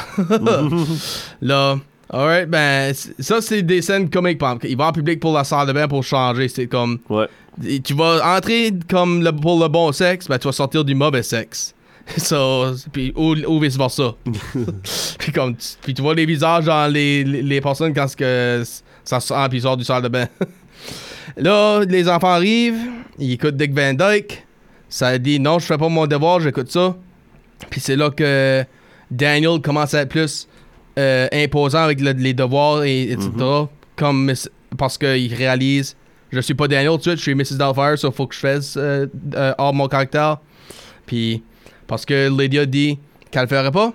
Là, alright, ben, c- ça, c'est des scènes comiques, par exemple. Il va en public pour la salle de bain pour changer. C'est comme, Ouais. et tu vas entrer comme le, pour le bon sexe, ben, tu vas sortir du mauvais sexe. So, puis, ou, ou vice versa. puis, comme, tu- puis tu vois les visages dans les, les, les personnes quand c'est que ça sort, puis ils sortent du salle de bain. Là, les enfants arrivent, ils écoutent Dick Van Dyke. Ça dit non, je fais pas mon devoir, j'écoute ça. Puis c'est là que Daniel commence à être plus euh, imposant avec le- les devoirs, et, etc. Mm-hmm. Comme Miss- parce qu'il réalise, je suis pas Daniel tout de suite, je suis missus Doubtfire, so faut que je fasse euh, euh, hors mon caractère. Puis parce que Lydia dit qu'elle le ferait pas,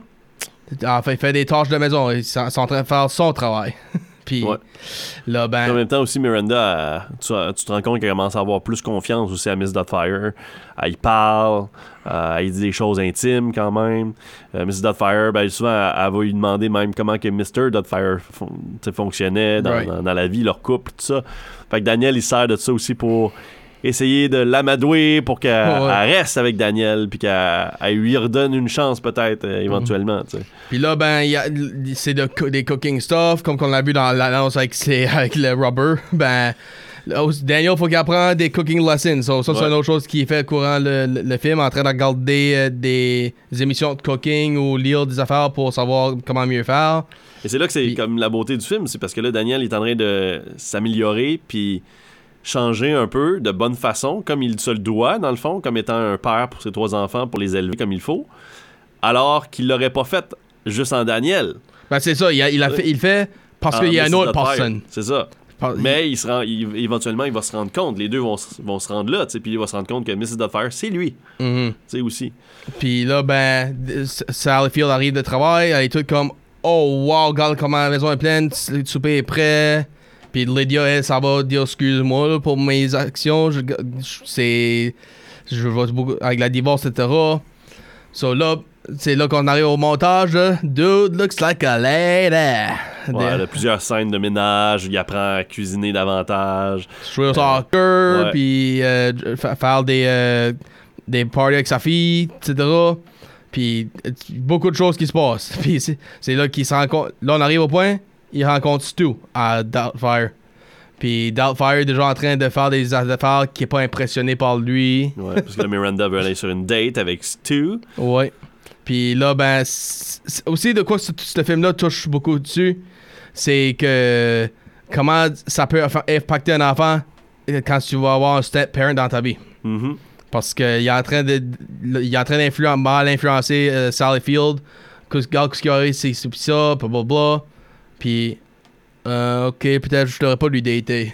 en fait, il fait des tâches de maison, ils sont sont en train de faire son travail. Puis Ouais. là, ben. En même temps aussi, Miranda, elle- tu, tu te rends compte qu'elle commence à avoir plus confiance aussi à Miss Doubtfire. Elle y parle, euh, elle y dit des choses intimes quand même. Euh, Miss Doubtfire, ben, souvent, elle, elle va lui demander même comment que mister Doubtfire fon- tu sais, fonctionnait dans, Right. dans, dans la vie, leur couple, tout ça. Fait que Daniel, il sert de ça aussi pour essayer de l'amadouer pour qu'elle Ouais, ouais. elle reste avec Daniel, puis qu'elle elle lui redonne une chance peut-être euh, éventuellement. tu sais. Puis là, ben, il y a, c'est de co- des cooking stuff, comme qu'on l'a vu dans l'annonce avec, ses- avec le rubber. Ben, là, aussi, Daniel, faut qu'il apprenne des cooking lessons. So, ça, c'est Ouais. une autre chose qui fait courant le, le, le film, en train de regarder euh, des, des émissions de cooking ou lire des affaires pour savoir comment mieux faire. Et c'est là que c'est Puis- comme la beauté du film, c'est parce que là, Daniel il est en train de s'améliorer, puis changer un peu de bonne façon, comme il se le doit, dans le fond, comme étant un père pour ses trois enfants, pour les élever comme il faut, alors qu'il l'aurait pas fait juste en Daniel. Ben, c'est ça, il, a, il, a fait, il fait parce en qu'il y a une Missus autre Doubtfire. personne. C'est ça. Par- Mais il se rend, il- éventuellement, il va se rendre compte. Les deux vont, se- vont se rendre là, tu sais, puis il va se rendre compte que missus Doubtfire, c'est lui. Mhm. Tu sais, aussi. Puis là, ben, S- Sally Field arrive de travail, elle est toute comme, oh wow, regarde comment la maison est pleine, le souper est prêt. Puis Lydia, elle, ça va dire, excuse-moi là, pour mes actions, je, je- c'est. Je vois beaucoup avec la divorce, et cetera. So là, c'est là qu'on arrive au montage. Là. Dude looks like a lady. Ouais, elle a plusieurs scènes de ménage, il apprend à cuisiner davantage. Jouer au soccer, ouais. puis euh, fa- faire des, euh, des parties avec sa fille, et cetera. Puis euh, beaucoup de choses qui se passent. Puis c'est, c'est là qu'il se rencontre. Là, on arrive au point, il rencontre Stu à Doubtfire. Puis Doubtfire est déjà en train de faire des affaires qui n'est pas impressionné par lui. Ouais, parce que là, Miranda veut aller sur une date avec Stu. Ouais. Puis là, ben, c'est- c'est aussi de quoi ce, ce film-là touche beaucoup dessus, c'est que comment ça peut aff- impacter un enfant quand tu vas avoir un step-parent dans ta vie. Mhm. Parce qu'il est en train de, il est en train d'influencer, mal influencer euh, Sally Field. Que regarde ce qu'il y a, c'est c'est pis ça, blablabla. Puis, euh, ok, peut-être je devrais pas lui dater.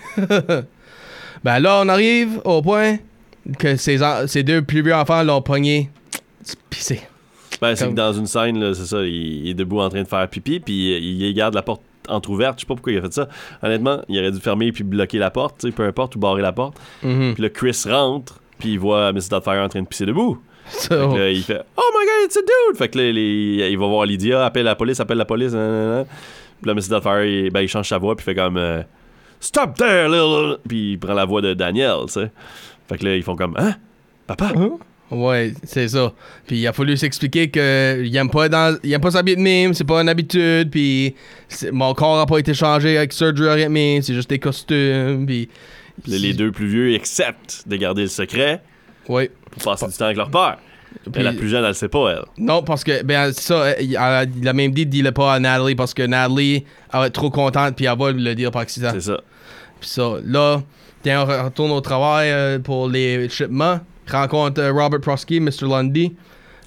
Ben là, on arrive au point que ses, en- ses deux plus vieux enfants l'ont pogné. Pissé. Ben, c'est Comme- que dans une scène, là, c'est ça, il, il est debout en train de faire pipi, puis il, il garde la porte entrouverte. Je sais pas pourquoi il a fait ça. Honnêtement, il aurait dû fermer puis bloquer la porte, tu sais, peu importe, ou barrer la porte. Mhm. Puis là, Chris rentre, puis il voit missus Doubtfire en train de pisser debout. Fait que So, là, il fait « Oh my God, it's a dude! » Fait que là, les- il va voir Lydia, appelle la police, appelle la police, nanana. Puis là, missus Doubtfire, il, ben, il change sa voix, puis il fait comme euh, Stop there, little... » Puis il prend la voix de Daniel, tu sais. Fait que là, ils font comme « Hein? Papa? ouais, c'est ça. Puis il a fallu s'expliquer que il aime pas dans, il aime pas s'habiller de même, c'est pas une habitude. Puis c'est- mon corps a pas été changé avec surgery avec me, c'est juste des costumes. Puis Puis là, les deux plus vieux acceptent de garder le secret ouais. pour passer du temps avec leur père. Mais Puis- la plus jeune, elle le sait pas, elle. Non, parce que, ben, c'est ça, il a, il a même dit, dis-le pas à Natalie, parce que Natalie, elle va être trop contente, puis elle va le dire par accident. C'est ça. Puis ça, là, tiens, on retourne au travail euh, pour les shipments, rencontre euh, Robert Prosky, mister Lundy,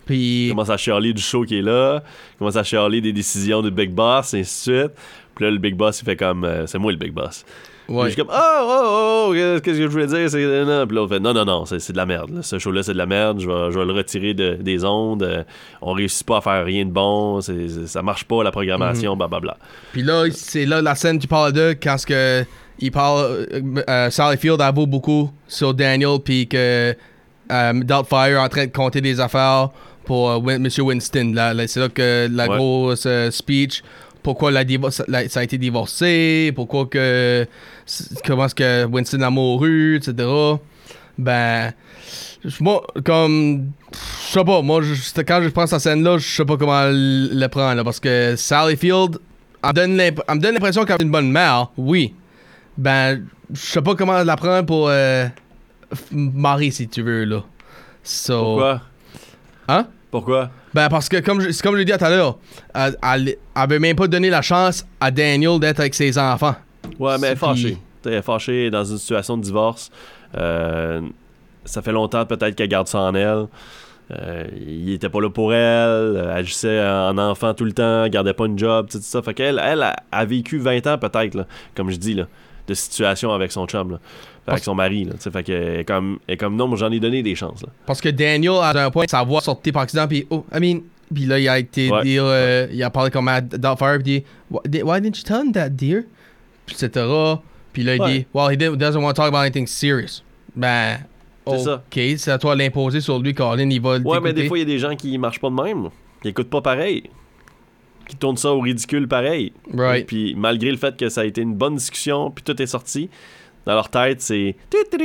Puis... Il commence à chialer du show qui est là, il commence à chialer des décisions du Big Boss, et ainsi de suite. Puis là, le Big Boss, il fait comme, euh, c'est moi le Big Boss. Ouais. Je suis comme, oh, oh, oh, qu'est-ce que je voulais dire? C'est... Non. Puis là, on fait, non, non, non, c'est, c'est de la merde. Là. Ce show-là, c'est de la merde. Je vais, je vais le retirer de, des ondes. Euh, on réussit pas à faire rien de bon. C'est, c'est, ça marche pas, la programmation, blablabla. Mm-hmm. Puis là, c'est là la scène que tu parles de, quand ce que il parle, euh, Sally Field avoue beaucoup sur Daniel, puis que euh, Doubtfire est en train de compter des affaires pour euh, Win- M. Winston. Là, là, c'est là que la ouais. grosse euh, speech. Pourquoi la divorce, la, ça a été divorcé, pourquoi que comment est-ce que Winston a mouru, et cetera. Ben, moi, comme, je sais pas, moi, je, quand je prends cette scène-là, je sais pas comment le prendre, là, parce que Sally Field, elle me donne, l'imp- elle me donne l'impression qu'elle est une bonne mère, oui. Ben, je sais pas comment la prendre pour euh, marier, si tu veux, là. So, Pourquoi? Hein? Pourquoi? Ben, parce que, comme je, comme je l'ai dit tout à l'heure, elle, elle, elle avait même pas donné la chance à Daniel d'être avec ses enfants. Ouais, mais elle est Puis- fâchée. Elle est fâchée dans une situation de divorce. Euh, ça fait longtemps peut-être qu'elle garde ça en elle. Euh, il était pas là pour elle. Elle agissait en enfant tout le temps. Elle gardait pas une job, tout ça. Fait qu'elle, elle a, a vécu vingt ans peut-être, là, comme je dis, là, de situation avec son chum, là, avec son mari. Là, fait qu'elle est comme, elle est comme, non, moi j'en ai donné des chances. Là. Parce que Daniel, à un point, sa voix sortait par accident, puis oh, I mean, puis là, il a été Ouais. dire, euh, il a parlé comme à Doubtfire, puis il dit, why, did- why didn't you tell him that, dear? Puis et cetera. Puis là, il Ouais. dit, well, he didn't- doesn't want to talk about anything serious. Ben, C'est ça. ok, c'est à toi de l'imposer sur lui, Colin, il va Ouais, mais des t'écouter. fois, il y a des gens qui marchent pas de même. Qui écoutent pas pareil. Qui tournent ça au ridicule pareil. Right. Puis malgré le fait que ça a été une bonne discussion, puis tout est sorti, dans leur tête, c'est...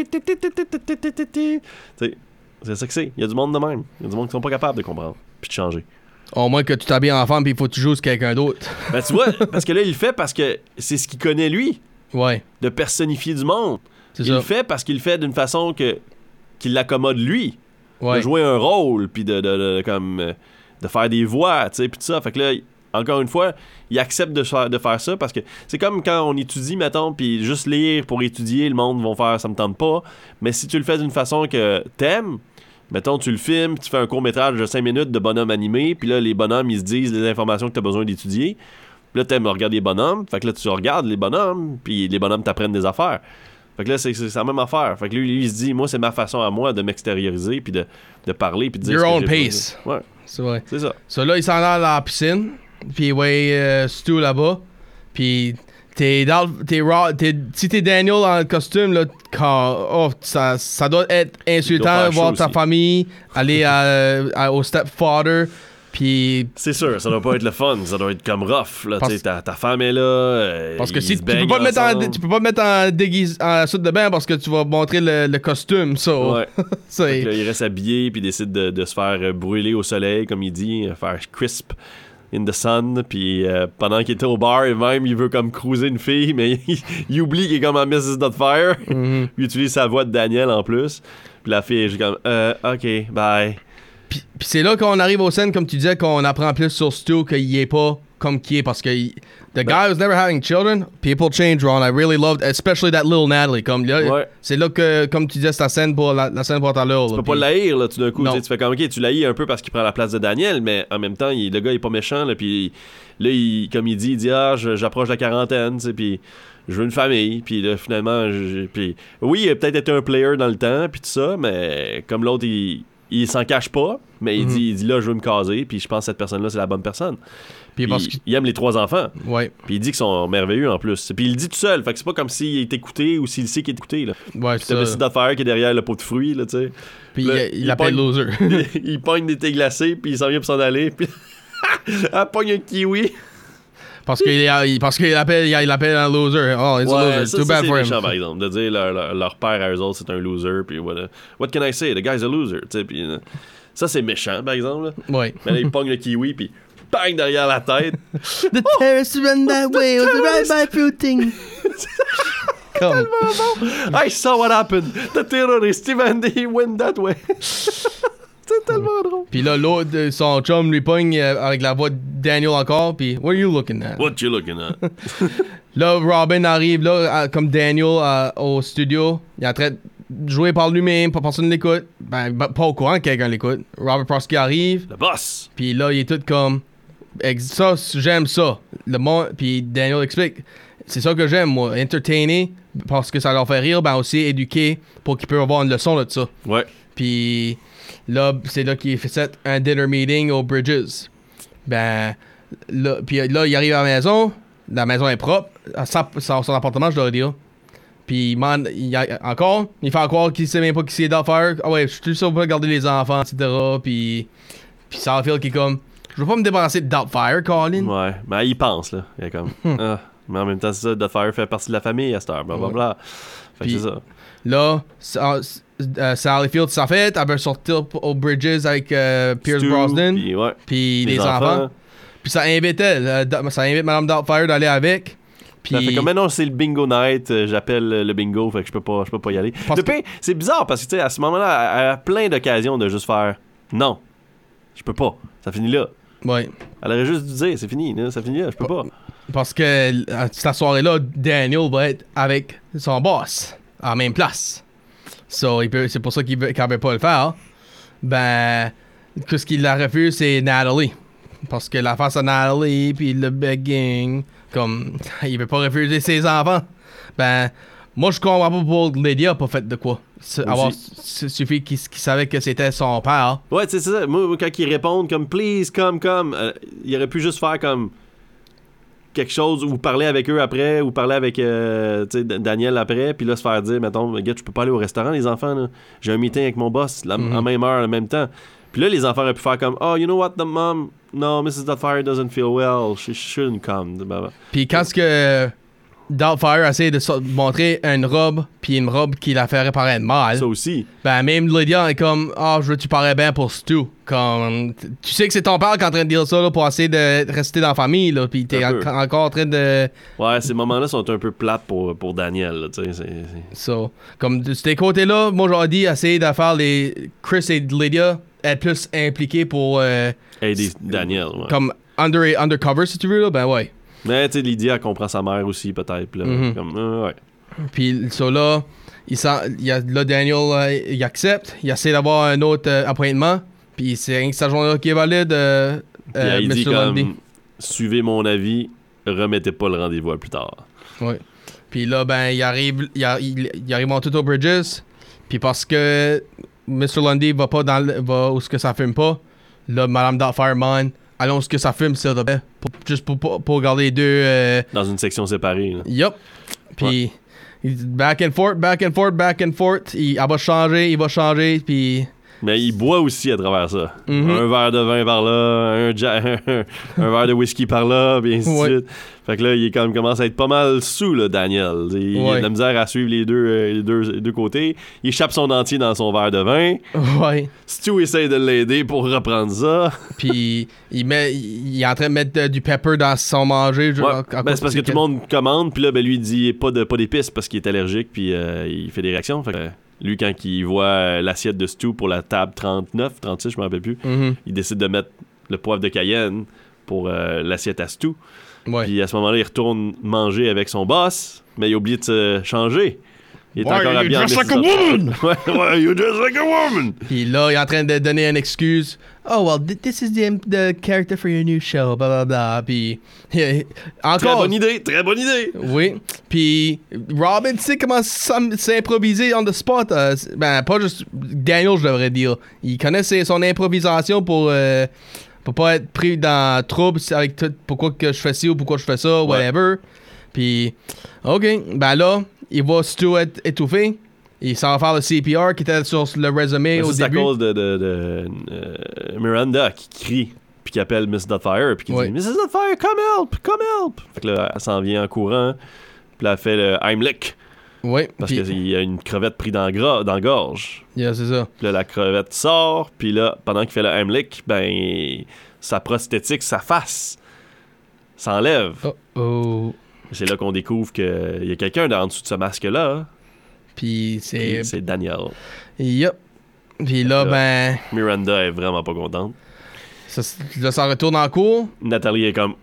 T'sais, c'est ça que c'est. Il y a du monde de même. Il y a du monde qui sont pas capables de comprendre, puis de changer. Au moins que tu t'habilles en femme, puis il faut que tu joues sur quelqu'un d'autre. Ben tu vois, parce que là, il le fait parce que c'est ce qu'il connaît lui, Ouais, de personnifier du monde. c'est Il ça. le fait parce qu'il le fait d'une façon que qui l'accommode lui. Ouais. De jouer un rôle, puis de, de, de, comme, euh, de faire des voix, tu sais, puis tout ça. Fait que là, il- encore une fois, il accepte de faire, de faire ça parce que c'est comme quand on étudie, mettons, puis juste lire pour étudier, le monde vont faire « ça me tente pas ». Mais si tu le fais d'une façon que t'aimes, mettons, tu le filmes, tu fais un court-métrage de cinq minutes de bonhomme animé, puis là, les bonhommes, ils se disent les informations que tu as besoin d'étudier. Puis là, t'aimes regarder les bonhommes, fait que là, tu regardes les bonhommes, puis les bonhommes t'apprennent des affaires. Fait que là, c'est, c'est la même affaire. Fait que lui, lui, il se dit, moi, c'est ma façon à moi de m'extérioriser, puis de, de parler, puis de dire Your ce que own j'ai pace. besoin. Ouais, C'est vrai. c'est ça. So là, il s'en va à la piscine, puis ouais, euh, Stu là-bas, puis t'es dans, t'es raw, t'es, si t'es Daniel en costume, là, quand, oh, ça, ça doit être Il doit insultant faire de voir chaud ta aussi. famille aller à, à- au stepfather, puis C'est sûr, ça doit pas être le fun, ça doit être comme rough. Là, Parce- tu sais, ta, ta femme est là. euh, parce que ils si se tu peux baignent pas te mettre en, ensemble. tu peux pas te mettre en déguise, en suite de bain parce que tu vas montrer le, le costume, ça. Ouais. Ça, Fait que là, il reste habillé, puis il décide de, de se faire euh, brûler au soleil, comme il dit, euh, faire crisp in the sun. Puis euh, pendant qu'il était au bar, et même, il veut comme cruiser une fille, mais il, il oublie qu'il est comme en missus Doubtfire. Mhm. Il utilise sa voix de Daniel en plus. Puis la fille est juste comme, euh, ok, bye. Puis, puis c'est là qu'on arrive aux scènes, comme tu disais, qu'on apprend plus sur Stu qu'il est pas comme qui est parce que il- the guy who's never having children, people change, Ron. I really loved, especially that little Natalie. Comme là, Ouais. c'est là que, comme tu disais, c'est la scène pour la, la scène pour tout à l'heure. Tu là, peux pas puis- l'haïr, là, tout d'un coup. Non. Tu sais, tu fais comme, ok, tu l'haïs un peu parce qu'il prend la place de Daniel, mais en même temps, il- le gars, il est pas méchant, là, puis là, il, comme il dit, il dit, ah, je- j'approche la quarantaine, tu sais, puis je veux une famille, puis là, finalement, je- puis oui, il a peut-être été un player dans le temps, puis tout ça, mais comme l'autre, il, il s'en cache pas, mais il, Mhm. dit, il dit, là, je veux me caser, puis je pense que cette personne-là, c'est la bonne personne. Puis Puis parce que- il aime les trois enfants. Ouais, Puis il dit qu'ils sont merveilleux en plus. Puis il le dit tout seul. Fait que c'est pas comme s'il est écouté ou s'il sait qu'il est écouté. Là. ouais, Puis t'as c'est le ça. d'affaires qui est derrière le pot de fruits, là, tu sais. Puis Là, il, il, il l'appelle pogne- loser. il, il pogne des thés glacés, puis il s'en vient pour s'en aller. Puis elle pogne un kiwi. parce qu'il il- parce qu'il appelle, il, il appelle un loser. Oh, it's a Ouais, loser. ça, Too ça, bad c'est for méchant, him. par exemple. De dire leur, leur, leur père à eux autres, c'est un loser. Puis what, what can I say? The guy's a loser. Tu sais, puis euh, ça, c'est méchant, par exemple. Là. Ouais. Mais là, il pogne le kiwi, puis bang derrière la tête. The terrorists ran that way. It was a drive-by fruiting. Comme. I saw what happened. The terrorist, even he went that way. C'est tellement drôle. Puis là, l'autre, euh, son chum lui pogne euh, avec la voix de Daniel encore. Puis, what are you looking at? What you looking at? Là, Robin arrive là, à- comme Daniel à- au studio. Il est en train joué par lui-même, pas personne l'écoute. Ben, ben, pas au courant que quelqu'un l'écoute. Robert Prosky arrive. Le boss! Puis là, il est tout comme... Ça, j'aime ça. Le monde... Puis Daniel explique. C'est ça que j'aime, moi. Entertainer, parce que ça leur fait rire, ben aussi éduquer pour qu'ils puissent avoir une leçon de ça. Ouais. Puis là, c'est là qu'il fait un dinner meeting aux Bridges. Ben, là, puis là, il arrive à la maison. La maison est propre. Son, son appartement, je dois dire. Puis, man, il a, encore, il fait croire qu'il sait même pas qui c'est Doubtfire. Ah ouais, je suis sûr pour garder les enfants, et cetera. Puis, puis Satterfield qui est comme, je veux pas me débarrasser de Doubtfire, Colin. Ouais, mais il pense, là. Il est comme, ah, mais en même temps, c'est ça, Doubtfire fait partie de la famille à cette heure, blablabla. Fait que c'est ça. Là, uh, Sally Field, ça fait, elle veut sortir aux Bridges avec uh, Pierce Stu, Brosnan. Puis ouais, les, les enfants. enfants. Puis ça invite elle, euh, ça invite Madame Doubtfire d'aller avec. Puis... Ça fait comme maintenant c'est le bingo night, euh, j'appelle le bingo, fait que je peux pas, je peux pas y aller. Le pire, c'est bizarre parce que tu sais, à ce moment-là, elle a plein d'occasions de juste faire non, je peux pas, ça finit là. Ouais. Elle aurait juste dû dire c'est fini, là, ça finit là, je peux pas. Parce que cette soirée-là, Daniel va être avec son boss à la même place. So, il peut, c'est pour ça qu'il veut, qu'il veut pas le faire. Ben, ce qu'il la refuse, c'est Natalie. Parce que la face à Natalie, puis le begging, comme, il veut pas refuser ses enfants. Ben, moi, je comprends pas pour Lydia, pas fait de quoi. Avoir, suffit qu'il, qu'il savait que c'était son père. Ouais, tu sais, c'est ça. Moi, quand ils répondent comme, please, come, come, euh, il aurait pu juste faire comme quelque chose, ou parler avec eux après, ou parler avec euh, Daniel après, puis là, se faire dire, mettons, gars, tu peux pas aller au restaurant, les enfants, là. J'ai un meeting avec mon boss, la, mm-hmm. en même heure, en même temps. Puis là, les enfants auraient pu faire comme, oh, you know what, the mom, no, Missus Doubtfire doesn't feel well, she shouldn't come. Puis quand ce que Doubtfire essaie de so- montrer une robe, puis une robe qui la fait paraître mal. Ça aussi. Ben, même Lydia est comme, ah, oh, je veux que tu parais bien pour Stu. Comme, tu sais que c'est ton père qui est en train de dire ça, là, pour essayer de rester dans la famille, là, puis t'es en- encore en train de... Ouais, ces moments-là sont un peu plates pour, pour Daniel, tu sais. C'est, c'est... So, comme de ces côtés-là, moi, j'aurais dit, essayer de faire les Chris et Lydia être plus impliqués pour... Euh, aider Daniel, ouais. Comme under, undercover, si tu veux, là, ben ouais. Mais tu sais, Lydia, elle comprend sa mère aussi, peut-être. Là, mm-hmm. comme, euh, ouais. Puis, so là, il sent, il a, là, Daniel, euh, il accepte. Il essaie d'avoir un autre euh, appointement. Puis, c'est rien que sa journée-là qui est valide. Euh, puis, euh, il dit comme, suivez mon avis, remettez pas le rendez-vous à plus tard. Oui. Puis là, ben, il arrive, il, il, il arrive en tout aux Bridges. Puis, parce que mister Lundy va pas dans le, va où ce que ça fume pas, là, Madame Doubtfire, man, allons ce que ça fume, s'il te plaît. Pour, juste pour, pour, pour garder les deux... Euh... Dans une section séparée. Là. Yup. Puis, ouais. back and forth, back and forth, back and forth. Il, elle va changer, il va changer, puis... Mais il boit aussi à travers ça. Mm-hmm. Un verre de vin par là, un, ja- un, un verre de whisky par là, puis ainsi ouais. de suite. Fait que là, il est quand même, commence à être pas mal sous, là, Daniel. Il, ouais. il a de la misère à suivre les deux, euh, les deux, les deux côtés. Il échappe son dentier dans son verre de vin. Ouais. Stu essaie de l'aider pour reprendre ça. Puis il, met, il est en train de mettre du pepper dans son manger. Ouais. À, à ben, c'est parce que, que tout le monde commande, puis là, ben, lui, il dit pas, de, pas d'épices parce qu'il est allergique, puis euh, il fait des réactions. Fait que, euh, lui, quand il voit l'assiette de Stu pour la table trente-neuf, trente-six, je me rappelle plus, mm-hmm. il décide de mettre le poivre de Cayenne pour euh, l'assiette à Stu. Ouais. Puis à ce moment-là, il retourne manger avec son boss, mais il a oublié de se changer. Il est ouais, encore habillé en dress like a woman! ouais, ouais, you dress like a woman! Puis là, il est en train de donner une excuse. Oh, well, this is the, the character for your new show, blah, blah, blah. Puis, encore... Très bonne idée, très bonne idée! Oui. Puis, Robin, tu sais comment s'improviser on the spot. Euh, ben, pas juste Daniel, je devrais dire. Il connaît ses, son improvisation pour... Euh, pour pas être pris dans trouble avec tout, pourquoi que je fais ci ou pourquoi je fais ça, whatever. Ouais. Puis, OK, ben là, il va Stu être étouffé. Il s'en va faire le C P R qui était sur le résumé au début. C'est à cause de, de, de euh, Miranda qui crie, puis qui appelle Miss Doubtfire, puis qui ouais. dit « Missus Doubtfire, come help, come help! » Fait que là, elle s'en vient en courant, puis là, elle fait le Heimlich. Oui. Parce pis... qu'il y a une crevette prise dans, gra- dans la gorge. Yeah, c'est ça. Puis là, la crevette sort, puis là, pendant qu'il fait le Heimlich, ben, sa prosthétique, sa face, s'enlève. Oh oh. C'est là qu'on découvre qu'il y a quelqu'un en dessous de ce masque-là. Hein. Puis c'est... Puis c'est Daniel. Yup. Puis là, là, ben... Miranda est vraiment pas contente. Ça, là, ça retourne en cours. Nathalie est comme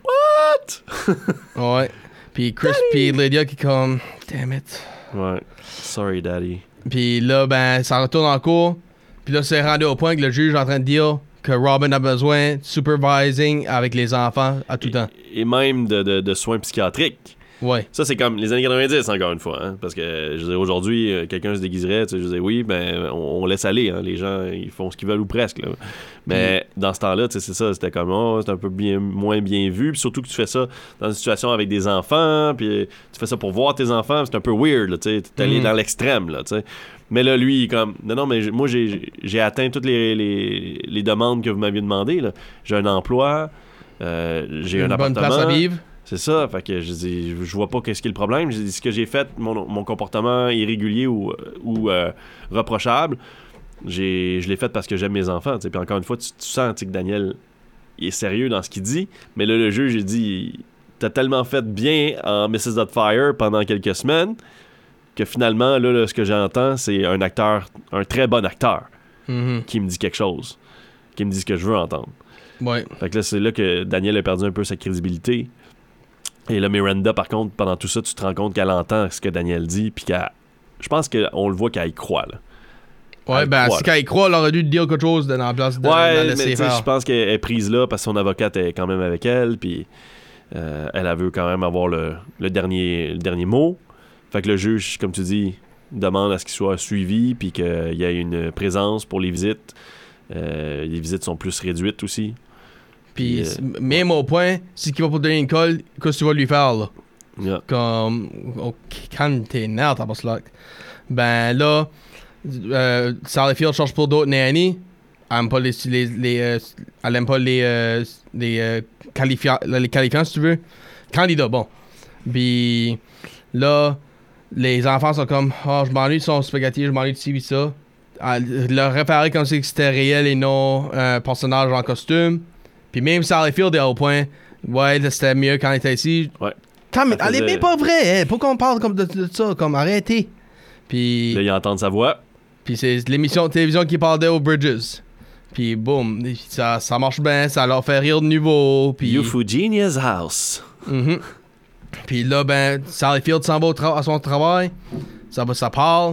« What? » Ouais. Puis Chris puis Lydia qui est comme « Damn it. » Ouais. Sorry, daddy. Puis là, ben, ça retourne en cours. Puis là, c'est rendu au point que le juge est en train de dire que Robin a besoin de supervising avec les enfants à tout et, temps. Et même de, de, de soins psychiatriques. Ouais. Ça, c'est comme les années quatre-vingt-dix, encore une fois. Hein? Parce que, je veux dire, aujourd'hui, quelqu'un se déguiserait, tu sais, je veux dire, oui, ben, on, on laisse aller. Hein? Les gens, ils font ce qu'ils veulent ou presque. Là. Mais mm. dans ce temps-là, tu sais, c'est ça, c'était comme, oh, c'est un peu bien, moins bien vu. Puis surtout que tu fais ça dans une situation avec des enfants, puis tu fais ça pour voir tes enfants, c'est un peu weird, tu sais, t'es allé mm. dans l'extrême, là, tu sais. Mais là, lui, il est comme, non, non, mais j- moi, j'ai, j'ai atteint toutes les, les, les demandes que vous m'aviez demandées, là. J'ai un emploi, euh, j'ai Une un bonne appartement. place à vivre. C'est ça, fait que je dis, je vois pas qu'est-ce qui est le problème. Je dis, ce que j'ai fait, mon, mon comportement irrégulier ou, ou euh, reprochable, j'ai, je l'ai fait parce que j'aime mes enfants. Puis encore une fois, tu, tu sens que Daniel il est sérieux dans ce qu'il dit, mais là, le juge, il dit, t'as tellement fait bien en missus Doubtfire pendant quelques semaines que finalement, là, là ce que j'entends, c'est un acteur, un très bon acteur mm-hmm. qui me dit quelque chose, qui me dit ce que je veux entendre. Ouais. Fait que là, c'est là que Daniel a perdu un peu sa crédibilité. Et là, Miranda, par contre, pendant tout ça, tu te rends compte qu'elle entend ce que Daniel dit, puis qu'elle... Je pense qu'on le voit qu'elle y croit, là. Ouais, elle ben, croit, si qu'elle y croit, elle aurait dû dire quelque chose dans la place de, ouais, de la mais laisser faire. Je pense qu'elle est prise là parce que son avocate est quand même avec elle, puis euh, elle, elle veut quand même avoir le, le, dernier, le dernier mot. Fait que le juge, comme tu dis, demande à ce qu'il soit suivi, puis qu'il y ait une présence pour les visites. Euh, les visites sont plus réduites aussi. Puis, euh, même au point, si tu vas pour donner une colle, qu'est-ce que tu vas lui faire, là? Yeah. Comme, oh, quand t'es nerf, t'as pas cela. Ben là, euh, Sally Field cherche pour d'autres nannies. Elle aime pas les, les, les euh, elle aime pas les, euh, les, euh, qualifiants, les qualifiants, si tu veux. Candidats, bon. Puis là, les enfants sont comme, oh, je m'ennuie de son spaghetti, je m'ennuie de ci, ça. Elle leur référait comme si c'était réel et non un personnage en costume. Puis même Sally Field est au point, ouais, c'était mieux quand elle était ici. Ouais. Comme, elle, faisait... est même pas vraie, hein. Pourquoi on parle comme de, de, de ça? Comme, arrêtez. Puis. Là, ils entendent sa voix. Puis c'est l'émission de télévision qui parlait aux Bridges. Puis boum, ça, ça marche bien, ça leur fait rire de nouveau. Puis. Euphogenia's House. Mm-hmm. Puis là, ben, Sally Field s'en va au tra- à son travail. Ça va, ça parle.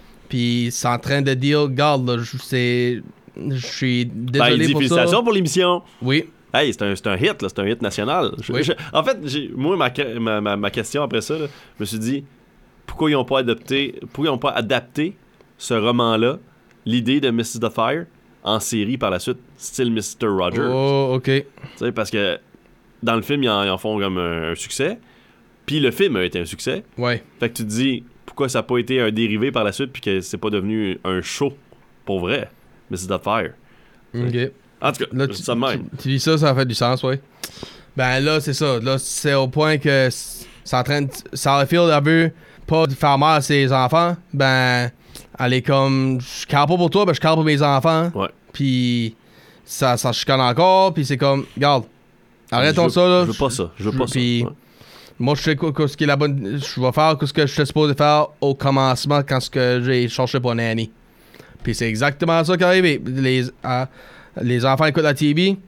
Puis c'est en train de dire, regarde, là, je sais. Je suis désolé ben, il dit, pour ça. félicitations pour l'émission. Oui. Hey, c'est un, c'est un hit, là, c'est un hit national. Je, oui. je, en fait, j'ai, moi, ma, ma, ma, ma question après ça, là, je me suis dit, pourquoi ils n'ont pas adapté, pourquoi ils ont pas adapté ce roman-là, l'idée de missus Doubtfire, en série par la suite, style mister Rogers. Oh, ok. Tu sais, parce que dans le film, ils en, ils en font comme un, un succès, puis le film a été un succès. Ouais. Fait que tu te dis, pourquoi ça n'a pas été un dérivé par la suite, puis que c'est pas devenu un show, pour vrai, missus Doubtfire. Ok. En tout cas, là, tu, ça de même. Tu, tu dis ça, ça fait du sens, ouais. Ben là, c'est ça. Là, c'est au point que c'est en train de... Sally Field a vu pas faire mal à ses enfants. Ben, elle est comme... Je carre pas pour toi, ben je carre pour mes enfants. Ouais. Puis ça, ça chicane encore, puis c'est comme... Regarde, arrêtons ça, là. Je veux pas ça. Je veux pas pis, ça. Ouais. Moi, je sais quoi, ce qui est la bonne... Je vais faire ce que je suis supposé faire au commencement quand ce que j'ai cherché pour Nanny. Puis c'est exactement ça qui est arrivé. Les... Euh, Les enfants écoutent la T V.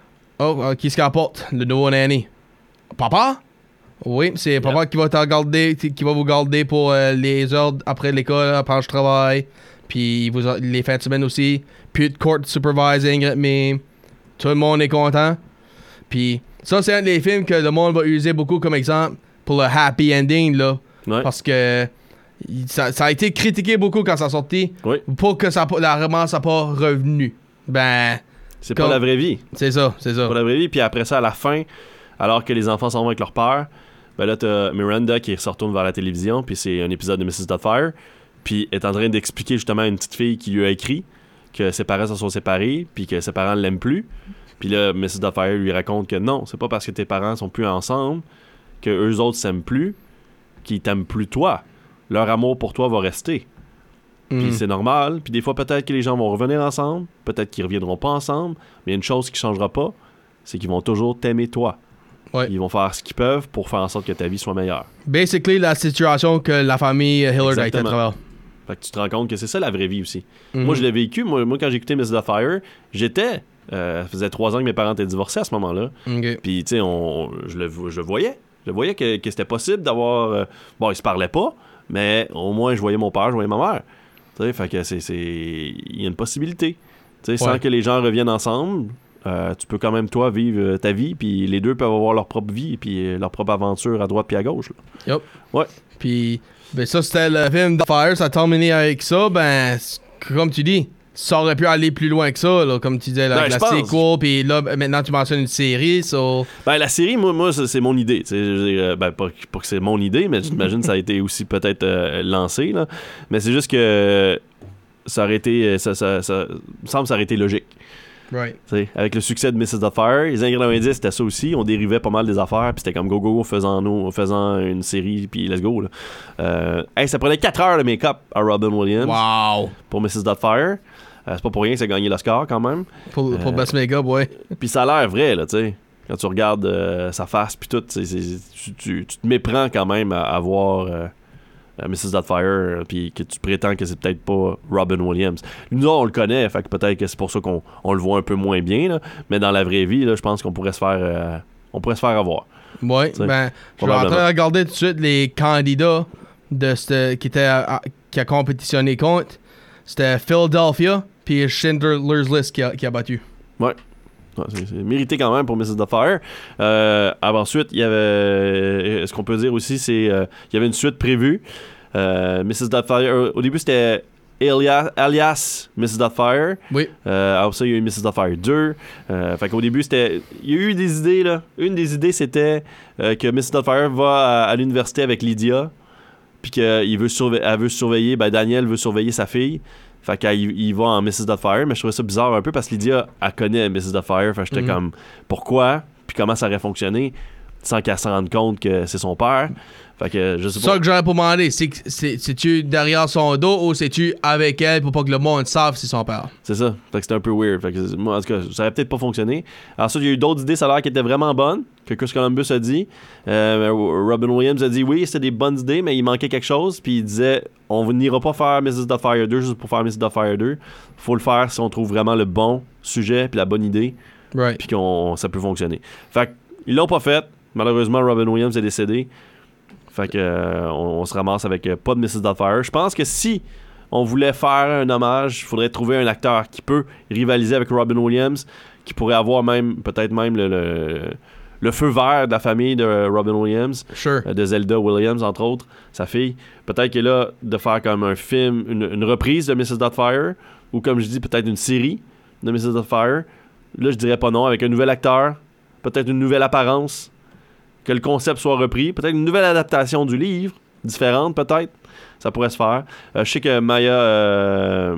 Oh, euh, qui est-ce qui apporte? Le nouveau nanny. Papa? Oui, c'est papa yep. qui va te regarder, qui va vous garder pour euh, les heures après l'école, après je travaille. Puis vous, les fins de semaine aussi. Puis de court supervising, mais tout le monde est content. Puis ça, c'est un des films que le monde va user beaucoup comme exemple pour le happy ending, là. Ouais. Parce que ça, ça a été critiqué beaucoup quand ça a sorti. Oui. Pour que ça, la romance n'a pas revenu. Ben. C'est comme... pas la vraie vie. C'est ça, c'est ça. C'est pas la vraie vie. Puis après ça, à la fin, alors que les enfants s'en vont avec leur père, ben là, t'as Miranda qui se retourne vers la télévision, puis c'est un épisode de missus Doubtfire, puis est en train d'expliquer justement à une petite fille qui lui a écrit que ses parents se sont séparés, puis que ses parents ne l'aiment plus. Puis là, missus Doubtfire lui raconte que non, c'est pas parce que tes parents sont plus ensemble que eux autres s'aiment plus, qu'ils t'aiment plus toi. Leur amour pour toi va rester. Puis mm. c'est normal. Puis des fois, peut-être que les gens vont revenir ensemble. Peut-être qu'ils reviendront pas ensemble. Mais il y a une chose qui changera pas, c'est qu'ils vont toujours t'aimer toi. Ouais. Ils vont faire ce qu'ils peuvent pour faire en sorte que ta vie soit meilleure. Basically, la situation que la famille Hillard a été à travers. Fait que tu te rends compte que c'est ça la vraie vie aussi. Mm-hmm. Moi, je l'ai vécu. Moi, moi quand j'ai écouté missus Doubtfire, j'étais... Euh, ça faisait trois ans que mes parents étaient divorcés à ce moment-là. Okay. Puis, tu sais, on, je, le, je le voyais. Je voyais que, que c'était possible d'avoir... Euh, bon, ils se parlaient pas, mais au moins, je voyais mon père, je voyais ma mère. T'sais, fait que c'est, c'est... il y a une possibilité. T'sais, Ouais. sans que les gens reviennent ensemble, euh, tu peux quand même, toi, vivre euh, ta vie, puis les deux peuvent avoir leur propre vie, puis euh, leur propre aventure à droite puis à gauche. Là. Yup. Ouais. Puis, ben ça, c'était le film de Fire. Ça a terminé avec ça. Ben, c- comme tu dis, ça aurait pu aller plus loin que ça, là, comme tu disais, là, Ben, avec je la pense. sequel. Puis là, ben, maintenant, tu mentionnes une série. So... Ben, la série, moi, moi c'est, c'est mon idée. t'sais, je veux dire, euh, ben, pas, pas que c'est mon idée, mais j'imagine que ça a été aussi peut-être euh, lancé. Là. Mais c'est juste que ça aurait été. Ça, ça, ça, ça me semble que ça aurait été logique. Right. T'sais, avec le succès de missus Doubtfire, les années quatre-vingt-dix, c'était ça aussi. On dérivait pas mal des affaires, puis c'était comme go go go faisant, nous, faisant une série, puis let's go. Là. Euh, hey, ça prenait quatre heures de make-up à Robin Williams Wow. pour missus Doubtfire. Euh, c'est pas pour rien que ça a gagné l'Oscar quand même. Pour, pour Euh, Best Makeup, ouais. Puis ça a l'air vrai, là, tu sais. Quand tu regardes euh, sa face, puis tout, c'est, c'est, tu, tu, tu te méprends quand même à, à voir euh, missus Doubtfire, puis que tu prétends que c'est peut-être pas Robin Williams. Nous, on le connaît, fait que peut-être que c'est pour ça qu'on on le voit un peu moins bien, là. Mais dans la vraie vie, là, je pense qu'on pourrait se faire euh, on pourrait se faire avoir. Ouais, T'sais, ben, je vais en train de regarder tout de suite les candidats de c'te- qui, étaient à- à- qui a compétitionné contre. C'était Philadelphia, puis Schindler's List qui a, qui a battu. Ouais. Ouais, c'est, c'est mérité quand même pour missus Doubtfire. Euh, ensuite, il y avait. Ce qu'on peut dire aussi, c'est euh, il y avait une suite prévue. Euh, missus Doubtfire. Au début, c'était Alias, alias missus Doubtfire. Oui. Euh, après ça, il y a eu missus Doubtfire deux. Euh, fait qu'au début, c'était. Il y a eu des idées, là. Une des idées, c'était euh, que missus Doubtfire va à, à l'université avec Lydia. Puis qu'elle veut, surve- elle veut surveiller. Ben, Daniel veut surveiller sa fille. Fait qu'il il va en missus Doubtfire, mais je trouvais ça bizarre un peu parce que Lydia, elle connaît missus Doubtfire. Fait que j'étais Mhm. comme, pourquoi? Puis comment ça aurait fonctionné sans qu'elle se rende compte que c'est son père? Fait que je sais Ça pas. que j'aurais pas demandé, c'est que c'est- c'est-tu derrière son dos ou c'est-tu avec elle pour pas que le monde sache si c'est son père? C'est ça. Fait que c'était un peu weird. Fait que moi, en tout cas, ça aurait peut-être pas fonctionné. Ensuite, il y a eu d'autres idées, ça a l'air qui étaient vraiment bonnes, que Chris Columbus a dit. Euh, Robin Williams a dit oui, c'était des bonnes idées, mais il manquait quelque chose. Puis il disait, on n'ira pas faire missus Doubtfire deux juste pour faire missus Doubtfire deux. Faut le faire si on trouve vraiment le bon sujet puis la bonne idée. Right. Puis qu'on ça peut fonctionner. Fait qu'ils l'ont pas fait. Malheureusement, Robin Williams est décédé. Fait que euh, on, on se ramasse avec euh, pas de missus Doubtfire. Je pense que si on voulait faire un hommage, il faudrait trouver un acteur qui peut rivaliser avec Robin Williams, qui pourrait avoir même peut-être même le, le, le feu vert de la famille de Robin Williams, Sure. euh, de Zelda Williams entre autres, sa fille. Peut-être que là, de faire comme un film, une, une reprise de missus Doubtfire, ou comme je dis, peut-être une série de missus Doubtfire. Là, je dirais pas non, avec un nouvel acteur, peut-être une nouvelle apparence, que le concept soit repris, peut-être une nouvelle adaptation du livre, différente peut-être, ça pourrait se faire. Euh, je sais que Maya, euh,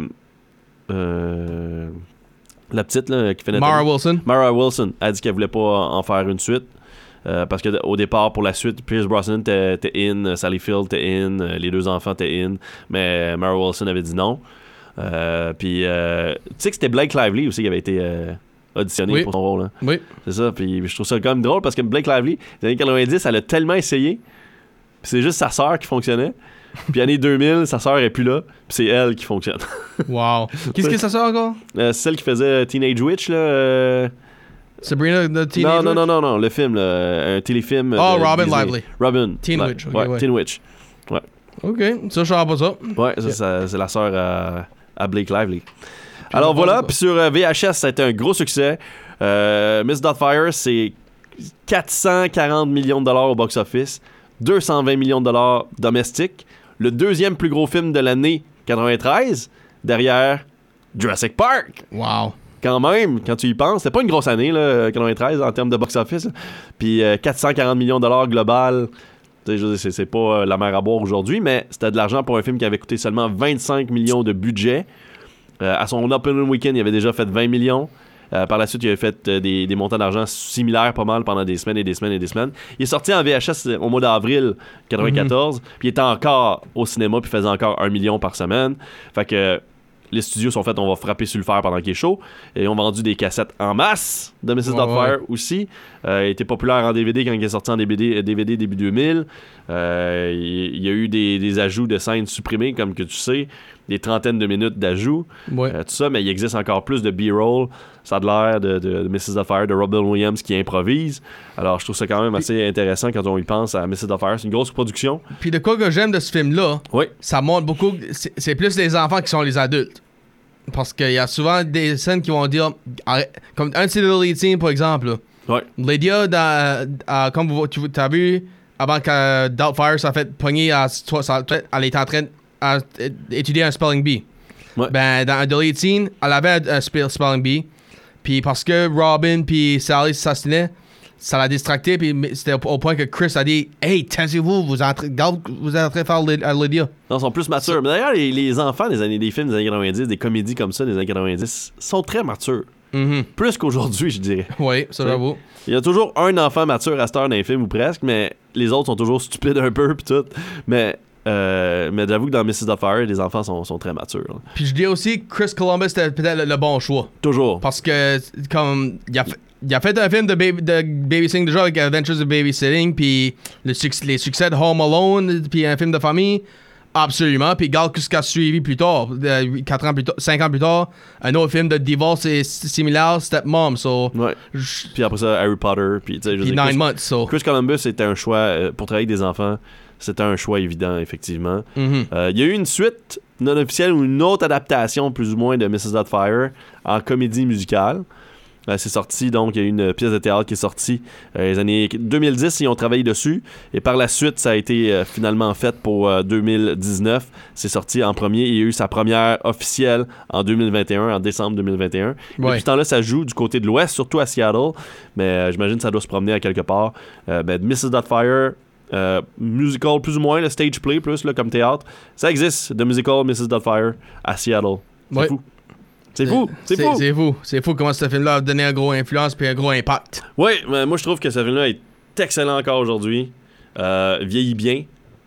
euh, la petite là, qui fait Nathalie, Mara Wilson. Mara Wilson a dit qu'elle voulait pas en faire une suite. Euh, parce qu'au départ, pour la suite, Pierce Brosnan était in, Sally Field était in, euh, les deux enfants étaient in, mais Mara Wilson avait dit non. Euh, Puis, euh, tu sais que c'était Blake Lively aussi qui avait été euh, auditionné Oui. pour son rôle. Hein. Oui. C'est ça, puis je trouve ça quand même drôle parce que Blake Lively, dans les années quatre-vingt-dix, elle a tellement essayé, puis c'est juste sa sœur qui fonctionnait. Puis années deux mille, sa sœur est plus là, puis c'est elle qui fonctionne. Wow. Qu'est-ce que ça sort encore? Euh, c'est celle qui faisait Teenage Witch, là. Euh... Sabrina the Teenage Non, non, Witch? non, non, non, le film, là, un téléfilm. Oh, de Robin Disney. Lively. Robin. Teen Li- Witch, ok, ouais, ouais. Teen Witch. Ouais, OK, ça, je savais pas ça. ouais ça, ça, c'est la sœur à, à Blake Lively. Alors voilà, puis sur euh, V H S, ça a été un gros succès. Euh, Miss Doubtfire, c'est quatre cent quarante millions de dollars au box-office, deux cent vingt millions de dollars domestiques, le deuxième plus gros film de l'année quatre-vingt-treize, derrière Jurassic Park. Wow. Quand même, quand tu y penses, c'était pas une grosse année, là, quatre-vingt-treize, en termes de box-office. là. Puis euh, quatre cent quarante millions de dollars global. Tu sais, je veux dire, C'est, c'est pas euh, la mer à boire aujourd'hui, mais c'était de l'argent pour un film qui avait coûté seulement vingt-cinq millions de budget. Euh, à son opening weekend, il avait déjà fait vingt millions. Euh, par la suite, il avait fait euh, des, des montants d'argent similaires pas mal pendant des semaines et des semaines et des semaines. Il est sorti en V H S au mois d'avril quatre-vingt-quatorze, Mm-hmm. puis il était encore au cinéma, puis faisait encore un million par semaine. Fait que les studios sont faits, on va frapper sur le fer pendant qu'il est chaud. Et ils ont vendu des cassettes en masse de missus Ouais, Doubtfire ouais. aussi. Euh, il était populaire en D V D quand il est sorti en D V D, D V D début deux mille. Euh, il, il y a eu des, des ajouts de scènes supprimées, comme que tu sais, des trentaines de minutes d'ajouts. Ouais. Euh, tout ça, mais il existe encore plus de B-roll Ça a de l'air de, de, de missus Doubtfire, de Robin Williams qui improvise. Alors, je trouve ça quand même assez intéressant quand on y pense à missus Doubtfire. C'est une grosse production. Puis de quoi que j'aime de ce film-là, oui. ça montre beaucoup... C'est, c'est plus les enfants qui sont les adultes. Parce qu'il y a souvent des scènes qui vont dire... Comme un de ces lead scenes, par exemple. Là. Ouais. Lydia, dans, euh, comme vous, tu as vu, avant que Doubtfire s'est fait pogner, à, elle était en train d'étudier un spelling bee. Ouais. Ben, dans un delete scene, elle avait un spelling bee. Puis parce que Robin puis Sally s'assinaient, ça l'a distracté. Puis c'était au point que Chris a dit « Hey, taisez-vous, vous êtes en train de faire à Lydia. » Non, ils sont plus matures. Ça... Mais d'ailleurs, les, les enfants des années des films des années quatre-vingt-dix, des comédies comme ça des années quatre-vingt-dix, sont très matures. Mm-hmm. Plus qu'aujourd'hui, je dirais. Oui, ça j'avoue. Il y a toujours un enfant mature à cette heure dans les films, ou presque, mais les autres sont toujours stupides un peu, pis tout. Mais, euh, mais j'avoue que dans missus Doubtfire, les enfants sont, sont très matures. Là. Puis je dis aussi que Chris Columbus était peut-être le, le bon choix. Toujours. Parce que, comme, il a, il a fait un film de, baby, de babysitting déjà avec Adventures of Babysitting, puis le succès, les succès de Home Alone, puis un film de famille. Absolument. Puis regarde ce qu'a suivi plus tard, quatre ans plus tard, cinq ans plus tard, un autre film de divorce est similaire, Stepmom. So, ouais. Puis après ça, Harry Potter. Puis, puis Nine Chris, Months. So. Chris Columbus était un choix, euh, pour travailler avec des enfants, c'était un choix évident, effectivement. Il mm-hmm. euh, y a eu une suite non officielle ou une autre adaptation, plus ou moins, de missus Doubtfire en comédie musicale. Euh, c'est sorti, donc, il y a eu une pièce de théâtre qui est sortie euh, les années deux mille dix, ils ont travaillé dessus. Et par la suite, ça a été euh, finalement fait pour euh, deux mille dix-neuf. C'est sorti en premier. Il y a eu sa première officielle en deux mille vingt et un, en décembre deux mille vingt et un. Ouais. Depuis ce temps-là, ça joue du côté de l'Ouest, surtout à Seattle. Mais euh, j'imagine que ça doit se promener à quelque part. Euh, ben, missus Doubtfire, euh, musical plus ou moins, le stage play plus, là, comme théâtre. Ça existe, de musical missus Doubtfire à Seattle. C'est ouais. fou. C'est fou, c'est, c'est fou. C'est fou. C'est fou comment ce film-là a donné un gros influence puis un gros impact. Oui, mais moi je trouve que ce film-là est excellent encore aujourd'hui. Euh, vieillit bien.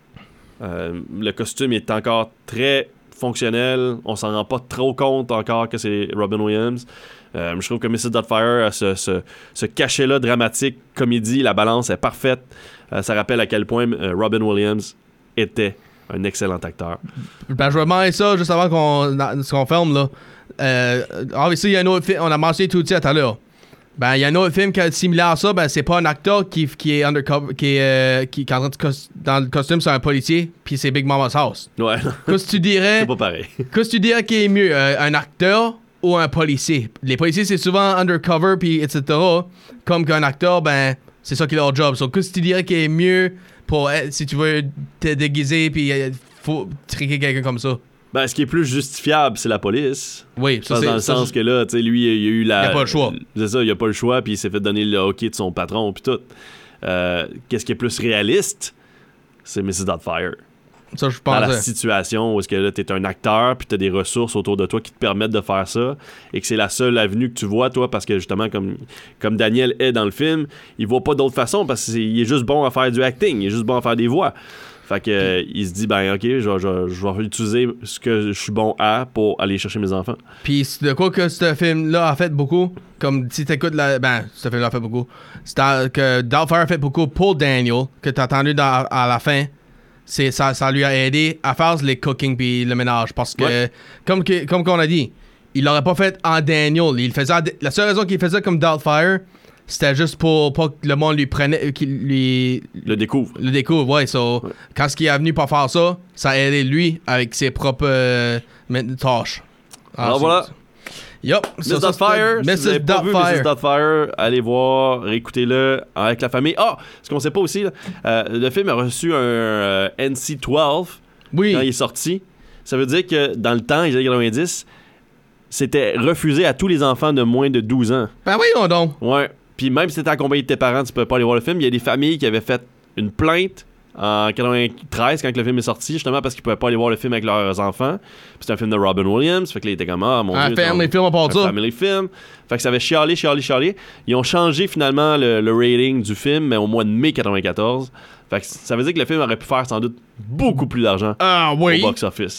Euh, le costume est encore très fonctionnel. On s'en rend pas trop compte encore que c'est Robin Williams. Euh, je trouve que missus Doubtfire a ce, ce, ce cachet-là dramatique, comédie, la balance est parfaite. Euh, ça rappelle à quel point euh, Robin Williams était un excellent acteur. Ben, je vais demander ça juste avant qu'on, qu'on ferme, là. Euh, obviously, il y a un autre film, on a mentionné tout de suite tout à l'heure. Ben, il y a un autre film qui est similaire à ça, ben, c'est pas un acteur qui, qui est undercover, qui est, euh, qui, qui est en train de cos- dans le costume, c'est un policier, puis c'est Big Mama's House. Ouais. Qu'est-ce que tu dirais? C'est pas pareil. Qu'est-ce que tu dirais qui est mieux, euh, un acteur ou un policier? Les policiers, c'est souvent undercover, puis et cetera. Comme qu'un acteur, ben, c'est ça qui est leur job. So, qu'est-ce que tu dirais qui est mieux pour, euh, si tu veux te déguiser, puis euh, faut triquer quelqu'un comme ça? Ben, ce qui est plus justifiable, c'est la police. Oui, ça c'est... Dans le ça, sens je... que là, tu sais, lui, il a eu la... Il a pas le choix. C'est ça, il a pas le choix, puis il s'est fait donner le hockey de son patron, puis tout. Euh, qu'est-ce qui est plus réaliste? C'est missus Doubtfire. Ça, je pense. Dans la situation où est-ce que là, t'es un acteur, puis t'as des ressources autour de toi qui te permettent de faire ça, et que c'est la seule avenue que tu vois, toi, parce que justement, comme, comme Daniel est dans le film, il voit pas d'autre façon, parce qu'il est juste bon à faire du acting, il est juste bon à faire des voix. Fait que euh, il se dit, ben ok, je, je, je vais utiliser ce que je suis bon à pour aller chercher mes enfants. Puis de quoi que ce film-là a fait beaucoup, comme si t'écoutes la... Ben, ce film-là a fait beaucoup. C'est dans, que Doubtfire a fait beaucoup pour Daniel, que t'as entendu dans, à la fin. C'est, ça, ça lui a aidé à faire les cooking puis le ménage. Parce que, ouais. comme, que, comme qu'on a dit, il l'aurait pas fait en Daniel. Il faisait, la seule raison qu'il faisait comme Doubtfire, c'était juste pour pas que le monde lui prenait, qu'il lui le découvre. Le découvre, ouais. So, ouais. Quand il est venu pour faire ça, ça a aidé lui avec ses propres euh, tâches. Ah, Alors voilà. Yup. missus Doubtfire. Si vous n'avez pas vu missus Doubtfire, allez voir, réécoutez-le avec la famille. Ah, ce qu'on sait pas aussi, là, euh, le film a reçu un euh, N C douze oui. quand il est sorti. Ça veut dire que dans le temps, les années quatre-vingt-dix, c'était refusé à tous les enfants de moins de douze ans. Ben oui, on donc. Ouais. Puis même si t'étais accompagné de tes parents, tu peux pas aller voir le film. Il y a des familles qui avaient fait une plainte en quatre-vingt-treize quand le film est sorti, justement parce qu'ils pouvaient pas aller voir le film avec leurs enfants. Puis c'était un film de Robin Williams. Fait que là, ils étaient comme, ah mon un Dieu. Family film, on part ça. Un family film. Fait que ça avait chialé, chialé, chialé. Ils ont changé finalement le, le rating du film, mais au mois de mai quatre-vingt-quatorze. Fait que ça veut dire que le film aurait pu faire sans doute beaucoup plus d'argent ah, oui. au box-office.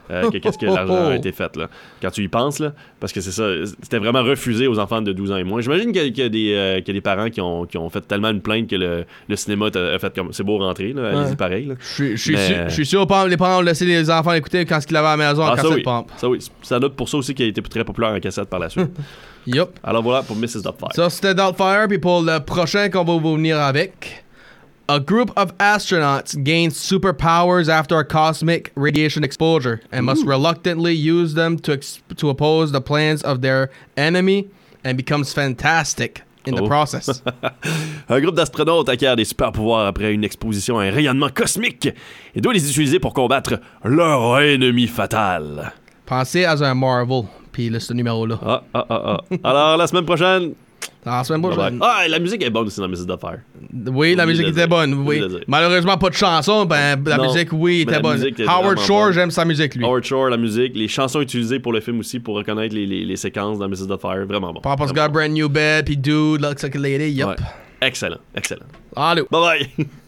euh, que qu'est-ce que l'argent a été fait, là. Quand tu y penses, là. Parce que c'est ça, c'était vraiment refusé aux enfants de douze ans et moins. J'imagine qu'il y a, qu'il y a, des, euh, qu'il y a des parents qui ont, qui ont fait tellement une plainte que le, le cinéma a fait comme, c'est beau rentrer, là, allez-y ouais. pareil, là. Je suis sûr, sûr que les parents ont laissé les enfants écouter quand ils l'avaient à la maison en ah, cassette ça oui. pompe. Ça oui, ça doit être pour ça aussi qu'il a été très populaire en cassette par la suite. Yup. Alors voilà pour missus Doubtfire. Ça, c'était Doubtfire, puis pour le prochain qu'on va vous venir avec... A group of astronauts gain superpowers after a cosmic radiation exposure and must Ooh. reluctantly use them to ex- to oppose the plans of their enemy and becomes fantastic in oh. the process. Un groupe d'astronautes acquiert des super-pouvoirs après une exposition à un rayonnement cosmique et doit les utiliser pour combattre leur ennemi fatal. Pensez à un Marvel, puis là, ce numéro-là. Ah, ah, ah, ah. Alors, la semaine prochaine... La semaine prochaine. Ah, et la musique est bonne aussi dans missus Doubtfire. Oui, la musique était bonne, oui. Malheureusement, pas de chanson, ben la non, musique, oui, était bonne. Howard Shore, j'aime sa musique, lui. Howard Shore, la musique, les chansons utilisées pour le film aussi, pour reconnaître les, les, les séquences dans missus Doubtfire, vraiment bon. Papa's Got a Brand New Bed, puis Dude Looks Like a Lady, yup. Ouais. Excellent, excellent. Allô. Bye bye.